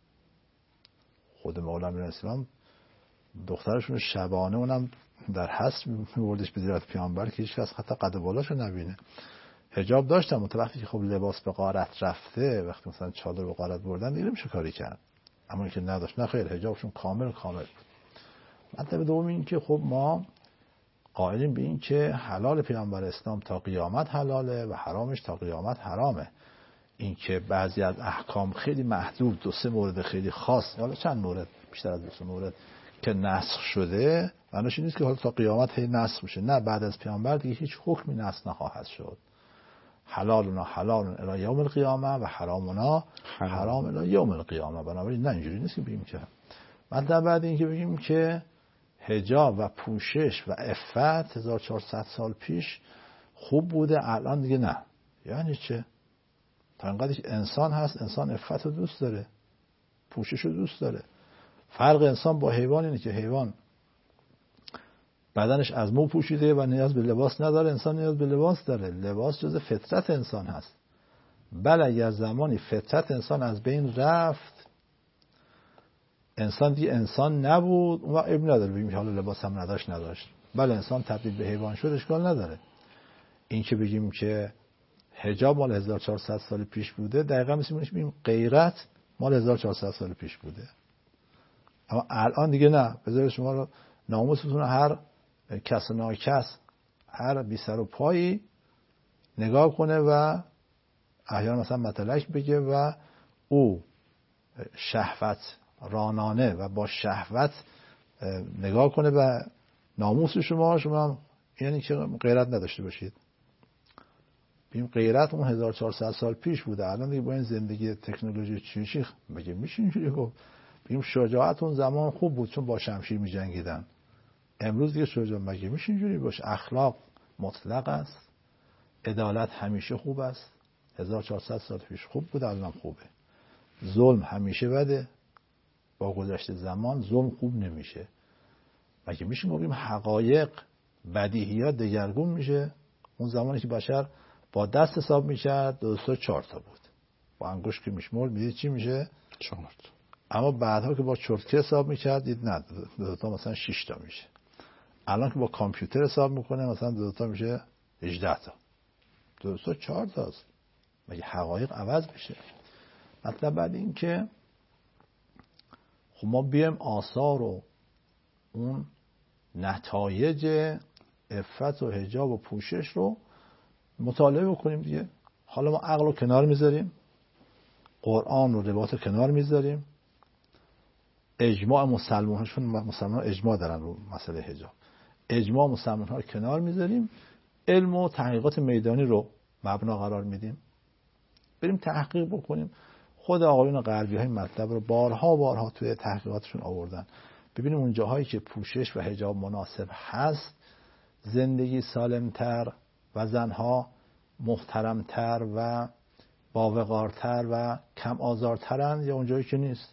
خود مولا امیرالاسلام دخترشون شبانه اونم در حسب میوردش به زیارت پیامبر که هیچ کس حتی قد بالاشو نبینه. حجاب داشتم و وقتی که خب لباس به غارت رفته، وقتی مثلا چادر به غارت بردن دیگه نمیشه کاری کرد. اما اینکه نداشت، نه خیر، حجابشون کامل کامل بود. مطلب دوم این که خب ما قائلیم به این که حلال پیامبر اسلام تا قیامت حلاله و حرامش تا قیامت حرامه. این که بعضی از احکام خیلی محدود، دو سه مورد خیلی خاص، حالا چند مورد بیشتر از دو سه مورد که نسخ شده، معنیش این نیست که حالا تا قیامت هی نسخ بشه. نه، بعد از پیامبر دیگه هیچ حکمی نسخ نخواهد شد. حلالنا حلال الی یوم القیامه و حرامنا حرام الی یوم القیامه. بنابراین نه اینجوری نیست که بگیم که بعد بعد این که بگیم که حجاب و پوشش و عفت هزار و چهارصد سال پیش خوب بوده، الان دیگه نه. یعنی چه؟ تا اینقدر انسان هست، انسان عفت رو دوست داره، پوشش رو دوست داره. فرق انسان با حیوان اینه که حیوان بدنش از مو پوشیده و نیاز به لباس نداره، انسان نیاز به لباس داره. لباس جز فطرت انسان هست. بله اگر زمانی فطرت انسان از بین رفت، انسان دیگه انسان نبود، اون وقت عیب نداره بگیم حالا لباس هم نداشت نداشت. بله انسان تبدیل به حیوان شد، اشکال نداره. این که بگیم که حجاب مال هزار و چهارصد سال پیش بوده، دقیقاً مثل اینکه بگیم غیرت مال هزار و چهارصد سال پیش بوده. اما الان دیگه نه. بذارید شما رو ناموستون هر کس و ناکس، هر بی سر و پایی نگاه کنه و احیانا مثلا متلک بگه و او شهوت رانانه و با شهوت نگاه کنه و ناموس شما شما هم یعنی که غیرت نداشته باشید. بیم غیرت اون هزار و چهارصد سال پیش بوده، الان دیگه با این زندگی تکنولوژی چی چی مگه میشه اینجوری گفت؟ بیم شجاعت اون زمان خوب بود چون با شمشیر می‌جنگیدن. امروز دیگه شجاع مگه میشه اینجوری باشه؟ اخلاق مطلق است، عدالت همیشه خوب است. هزار و چهارصد سال پیش خوب بود، الان خوبه. ظلم همیشه بده، با گذشت زمان ظلم خوب نمیشه. مگه میشه ما بگیم حقایق بدیهیات دگرگون میشه؟ اون زمانی که بشر با دست حساب میکرد دو تا چهار تا بود، با انگشت که میشمرد میدید چی میشه؟ چهار تا. اما بعدها که با چرتکه حساب میکرد دید نه دو تا مثلا شش تا میشه. الان که با کامپیوتر حساب میکنه مثلا دو تا میشه هجده تا، دو تا چهار تاست. مگه حقایق عوض میشه؟ مطلب بعد این که خب ما بیایم آثار و اون نتایج عفت و حجاب و پوشش رو مطالعه بکنیم دیگه. حالا ما عقل رو کنار میذاریم، قرآن رو روایت کنار میذاریم، اجماع مسلمان هاشون مسلمان اجماع دارن رو مسئله حجاب، اجماع مسلمان ها رو کنار میذاریم، علم و تحقیقات میدانی رو مبنا قرار میدیم، بریم تحقیق بکنیم. خود آقایون غربی های مطلب رو بارها بارها توی تحقیقاتشون آوردن. ببینیم اون جاهایی که پوشش و حجاب مناسب هست زندگی سالمتر و زنها محترمتر و باوقارتر و کم آزارترن یا اونجایی که نیست.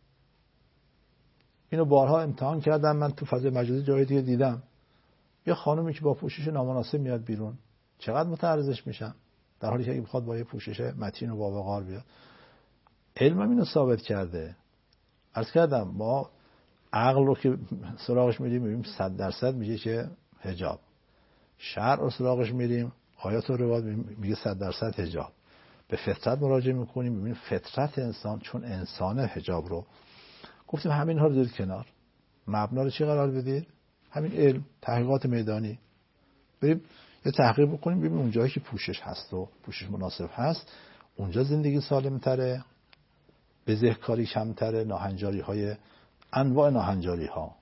اینو بارها امتحان کردم، من تو فضای مجازی جای دیگه دیدم. یه خانومی که با پوشش نامناسب میاد بیرون چقدر متعرضش میشن، در حالی که اگه بخواد با یه پوشش متین و باوقار بیاد. علم هم اینو ثابت کرده. عرض کردم ما عقل رو که سراغش میریم میبینیم صد درصد میگه که حجاب، شرع رو سراغش میریم آیات و روایات میگه صد درصد حجاب، به فطرت مراجعه میکنیم میبینیم فطرت انسان چون انسان حجاب رو گفتیم همین ها رو بذارید کنار. مبنا رو چی قرار بدید؟ همین علم، تحقیقات میدانی. بریم یه تحقیق بکنیم ببینیم اون جایی که پوشش هست و پوشش مناسب هست اونجا زندگی سالم تره، بزهکاری کمتره، ناهنجاری های انواع ناهنجاری ها،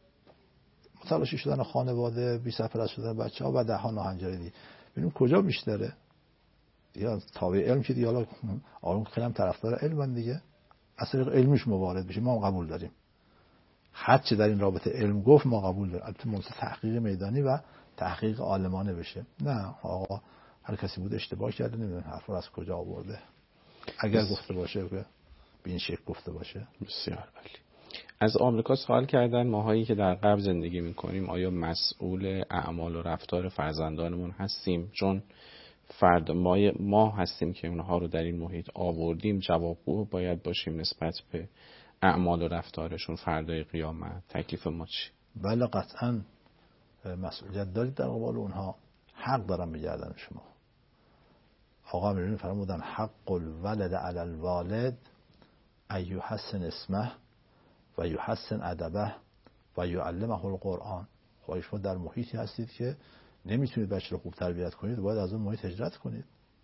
متلاشی شدن خانواده، بی سرپرست شدن بچه ها و ده ها ناهنجاری دی. ببینیم کجا بیشتره. یا تابع علم که دیگه حالا آقایون خیلی هم طرفدار علمن دیگه، از طریق علمیش موارد بشیم ما قبول داریم. هر چه در این رابطه علم گفت ما قبول داریم، البته منتها تحقیق میدانی و تحقیق عالمانه بشه. نه آقا هر کسی بود اشتباه کرده، نمیدونم حرف رو از کجا آورده. اگر بس... گفته باشه به این شکل گفته باشه. بسیار عالی. از آمریکا سوال کردن ماهایی که در غرب زندگی میکنیم آیا مسئول اعمال و رفتار فرزندانمون هستیم؟ چون فرد ما, ما هستیم که اونها رو در این محیط آوردیم، جوابگو باید باشیم نسبت به اعمال و رفتارشون فردای قیامت. تکلیف ما چی؟ بله قطعا مسئولیت دارید در قبال اونها، حق دارن به گردن شما. آقا امیرالمومنین فرمودن حق الولد علی الوالد ان یحسن اسمه و یحسن ادبه و یعلمه القرآن. خواهی شما در محیطی هستید که نمیتونید بچه رو خوب تربیت کنید، باید از اون محیط هجرت کنید،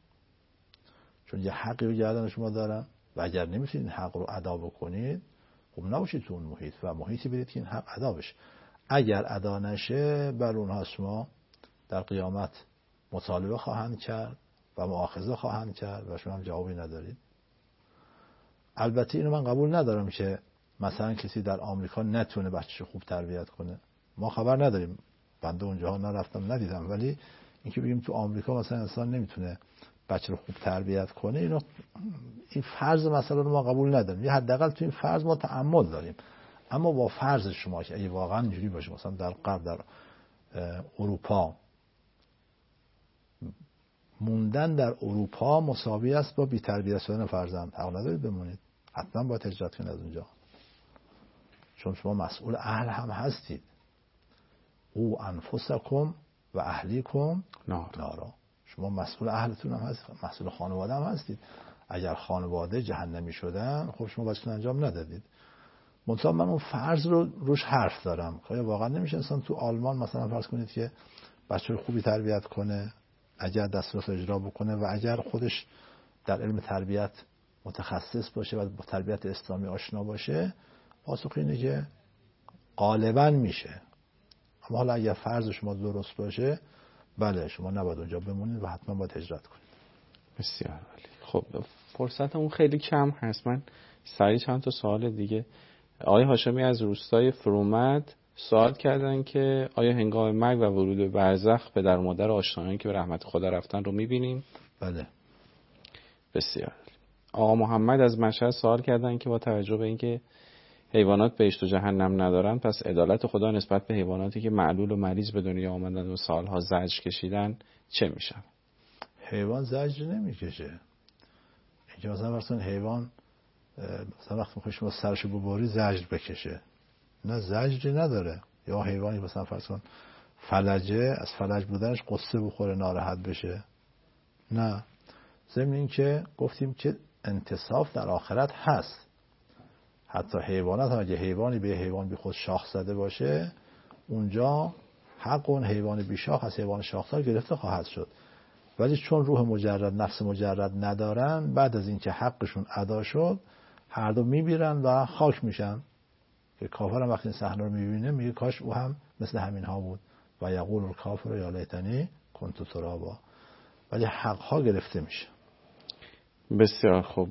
چون یه حقی رو گردن شما دارن و اگر نمیتونید این حق رو ادا بکنید خب نباشید تو اون محیط و محیطی برید که این حق ادا بشه. اگر ادا نشه بر اونها شما در قیامت مطالبه خواهند کرد و مؤاخذه خواهند کرد و شما هم جوابی ندارید. البته اینو من قبول ندارم که مثلا کسی در آمریکا نتونه بچه‌شو خوب تربیت کنه. ما خبر نداریم، بنده اونجاها نرفتم ندیدم، ولی اینکه بگیم تو آمریکا مثلا انسان نمیتونه بچه رو خوب تربیت کنه، اینو این فرض مثلا رو ما قبول نداریم. یه حداقل تو این فرض ما تأمل داریم. اما با فرض شما که اگه واقعا اینجوری باشه مثلا در غرب در اروپا موندن در اروپا مساوی است با بی‌تربیت شدن فرزند، حق ندارید بمونید، حتما باید هجرت کنید از اونجا، چون شما مسئول اهل هم هستید. او انفسکم و اهلیکم نارا. شما مسئول اهلتون هم هستید، مسئول خانواده هم هستید. اگر خانواده جهنمی شدن خب شما واسه انجام ندادید. منتها من اون فرض رو روش حرف دارم. آیا واقعا نمیشه انسان تو آلمان مثلا فرض کنید که بچه خوبی تربیت کنه، اگر دستورات اجرا بکنه و اگر خودش در علم تربیت متخصص باشه و با تربیت اسلامی آشنا باشه، پاسخ اینه که غالبا میشه. اما حالا اگر فرض شما درست باشه بله شما نباید اونجا بمونید و حتما باید هجرت کنید. بسیار عالی. خب فرصتمون خیلی کم هست، من سریع چند تا سوال دیگه. آقای هاشمی از روستای فرومد سوال کردن که آیا هنگام مرگ و ورود به برزخ پدر و مادر آشنایانی که به رحمت خدا رفتن رو می‌بینیم؟ بله. بسیار. آقا محمد از مشهد سوال کردن که با توجه به اینکه حیوانات بهشت و جهنم ندارن، پس عدالت خدا نسبت به حیواناتی که معلول و مریض به دنیا آمدن و سالها زجر کشیدن چه میشه؟ حیوان زجر نمیکشه. اینکه مثلا مثلا حیوان مثلا وقتی میخوای شما سرشو ببری زجر بکشه، نه زجری نداره. یا حیوانی مثلا فرض کن فلجه، از فلج بودنش قصه بخوره ناراحت بشه، نه. ضمن این که گفتیم که انتصاف در آخرت هست. حتی حیوانات هم اگه حیوانی به حیوان بی خود شاخ زده باشه، اونجا حق اون حیوان بی شاخ از حیوان شاخدار گرفته خواهد شد. ولی چون روح مجرد، نفس مجرد ندارن، بعد از اینکه حقشون ادا شد هر دو میبیرن و خاک میشن. که کافر هم وقتی این صحنه رو میبینه میگه کاش او هم مثل همین ها بود و یقول الکافر یا لیتنی کنت ترابا. ولی حق ها گرفته میشه. بسیار خوب.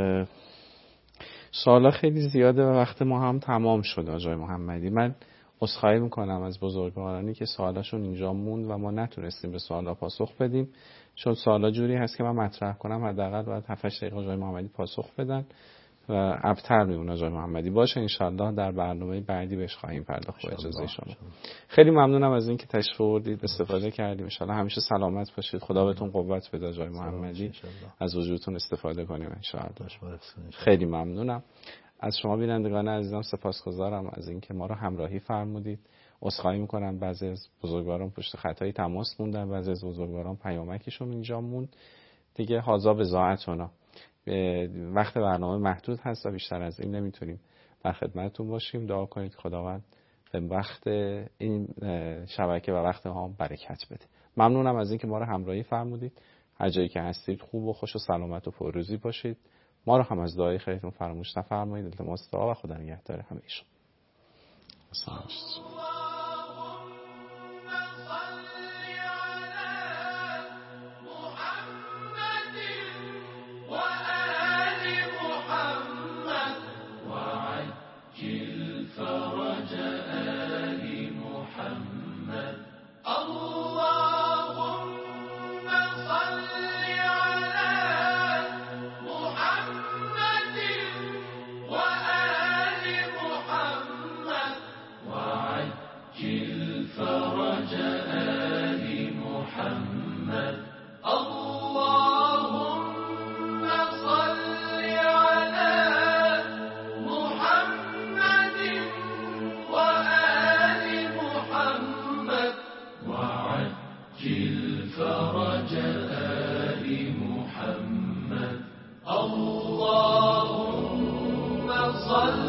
سوالا خیلی زیاده و وقت ما هم تمام شد. آقای محمدی، من عذرخواهی میکنم از بزرگوارانی که سوالاشون اینجا موند و ما نتونستیم به سوالا پاسخ بدیم، چون سوالا جوری هست که من مطرح کنم حداقل باید هفت هشت دقیقه آقای محمدی پاسخ بدن و ابتر میمونه. آقای محمدی باشه، انشالله در برنامه بعدی بهش خواهیم پرداخت با اجازه شما. خیلی ممنونم از اینکه تشریف آوردید، استفاده کردیم. انشالله همیشه سلامت باشید. خدا بهتون قوت بده. آقای محمدی از وجودتون استفاده کنیم انشالله. خیلی ممنونم از شما بینندگان عزیزم. سپاسگزارم از اینکه ما رو همراهی فرمودید. عذرخواهی میکنم بعضی از بزرگواران پشت خطای تماس موندن، بعضی از بزرگواران پیامکشون اینجا موند. دیگه حاضا به ذاعتنا. وقت برنامه محدود هست و بیشتر از این نمیتونیم در خدمتتون باشیم. دعا کنید خداوند به وقت این شبکه و وقت ما برکت بده. ممنونم از اینکه ما رو همراهی فرمودید. هر جایی که هستید خوب و خوش و سلامت و پرروزی باشید. ما رو هم از دعای خیرتون فراموش نفرمایید. التماس دعا و خدا نگهدار همه شما. اللهم صل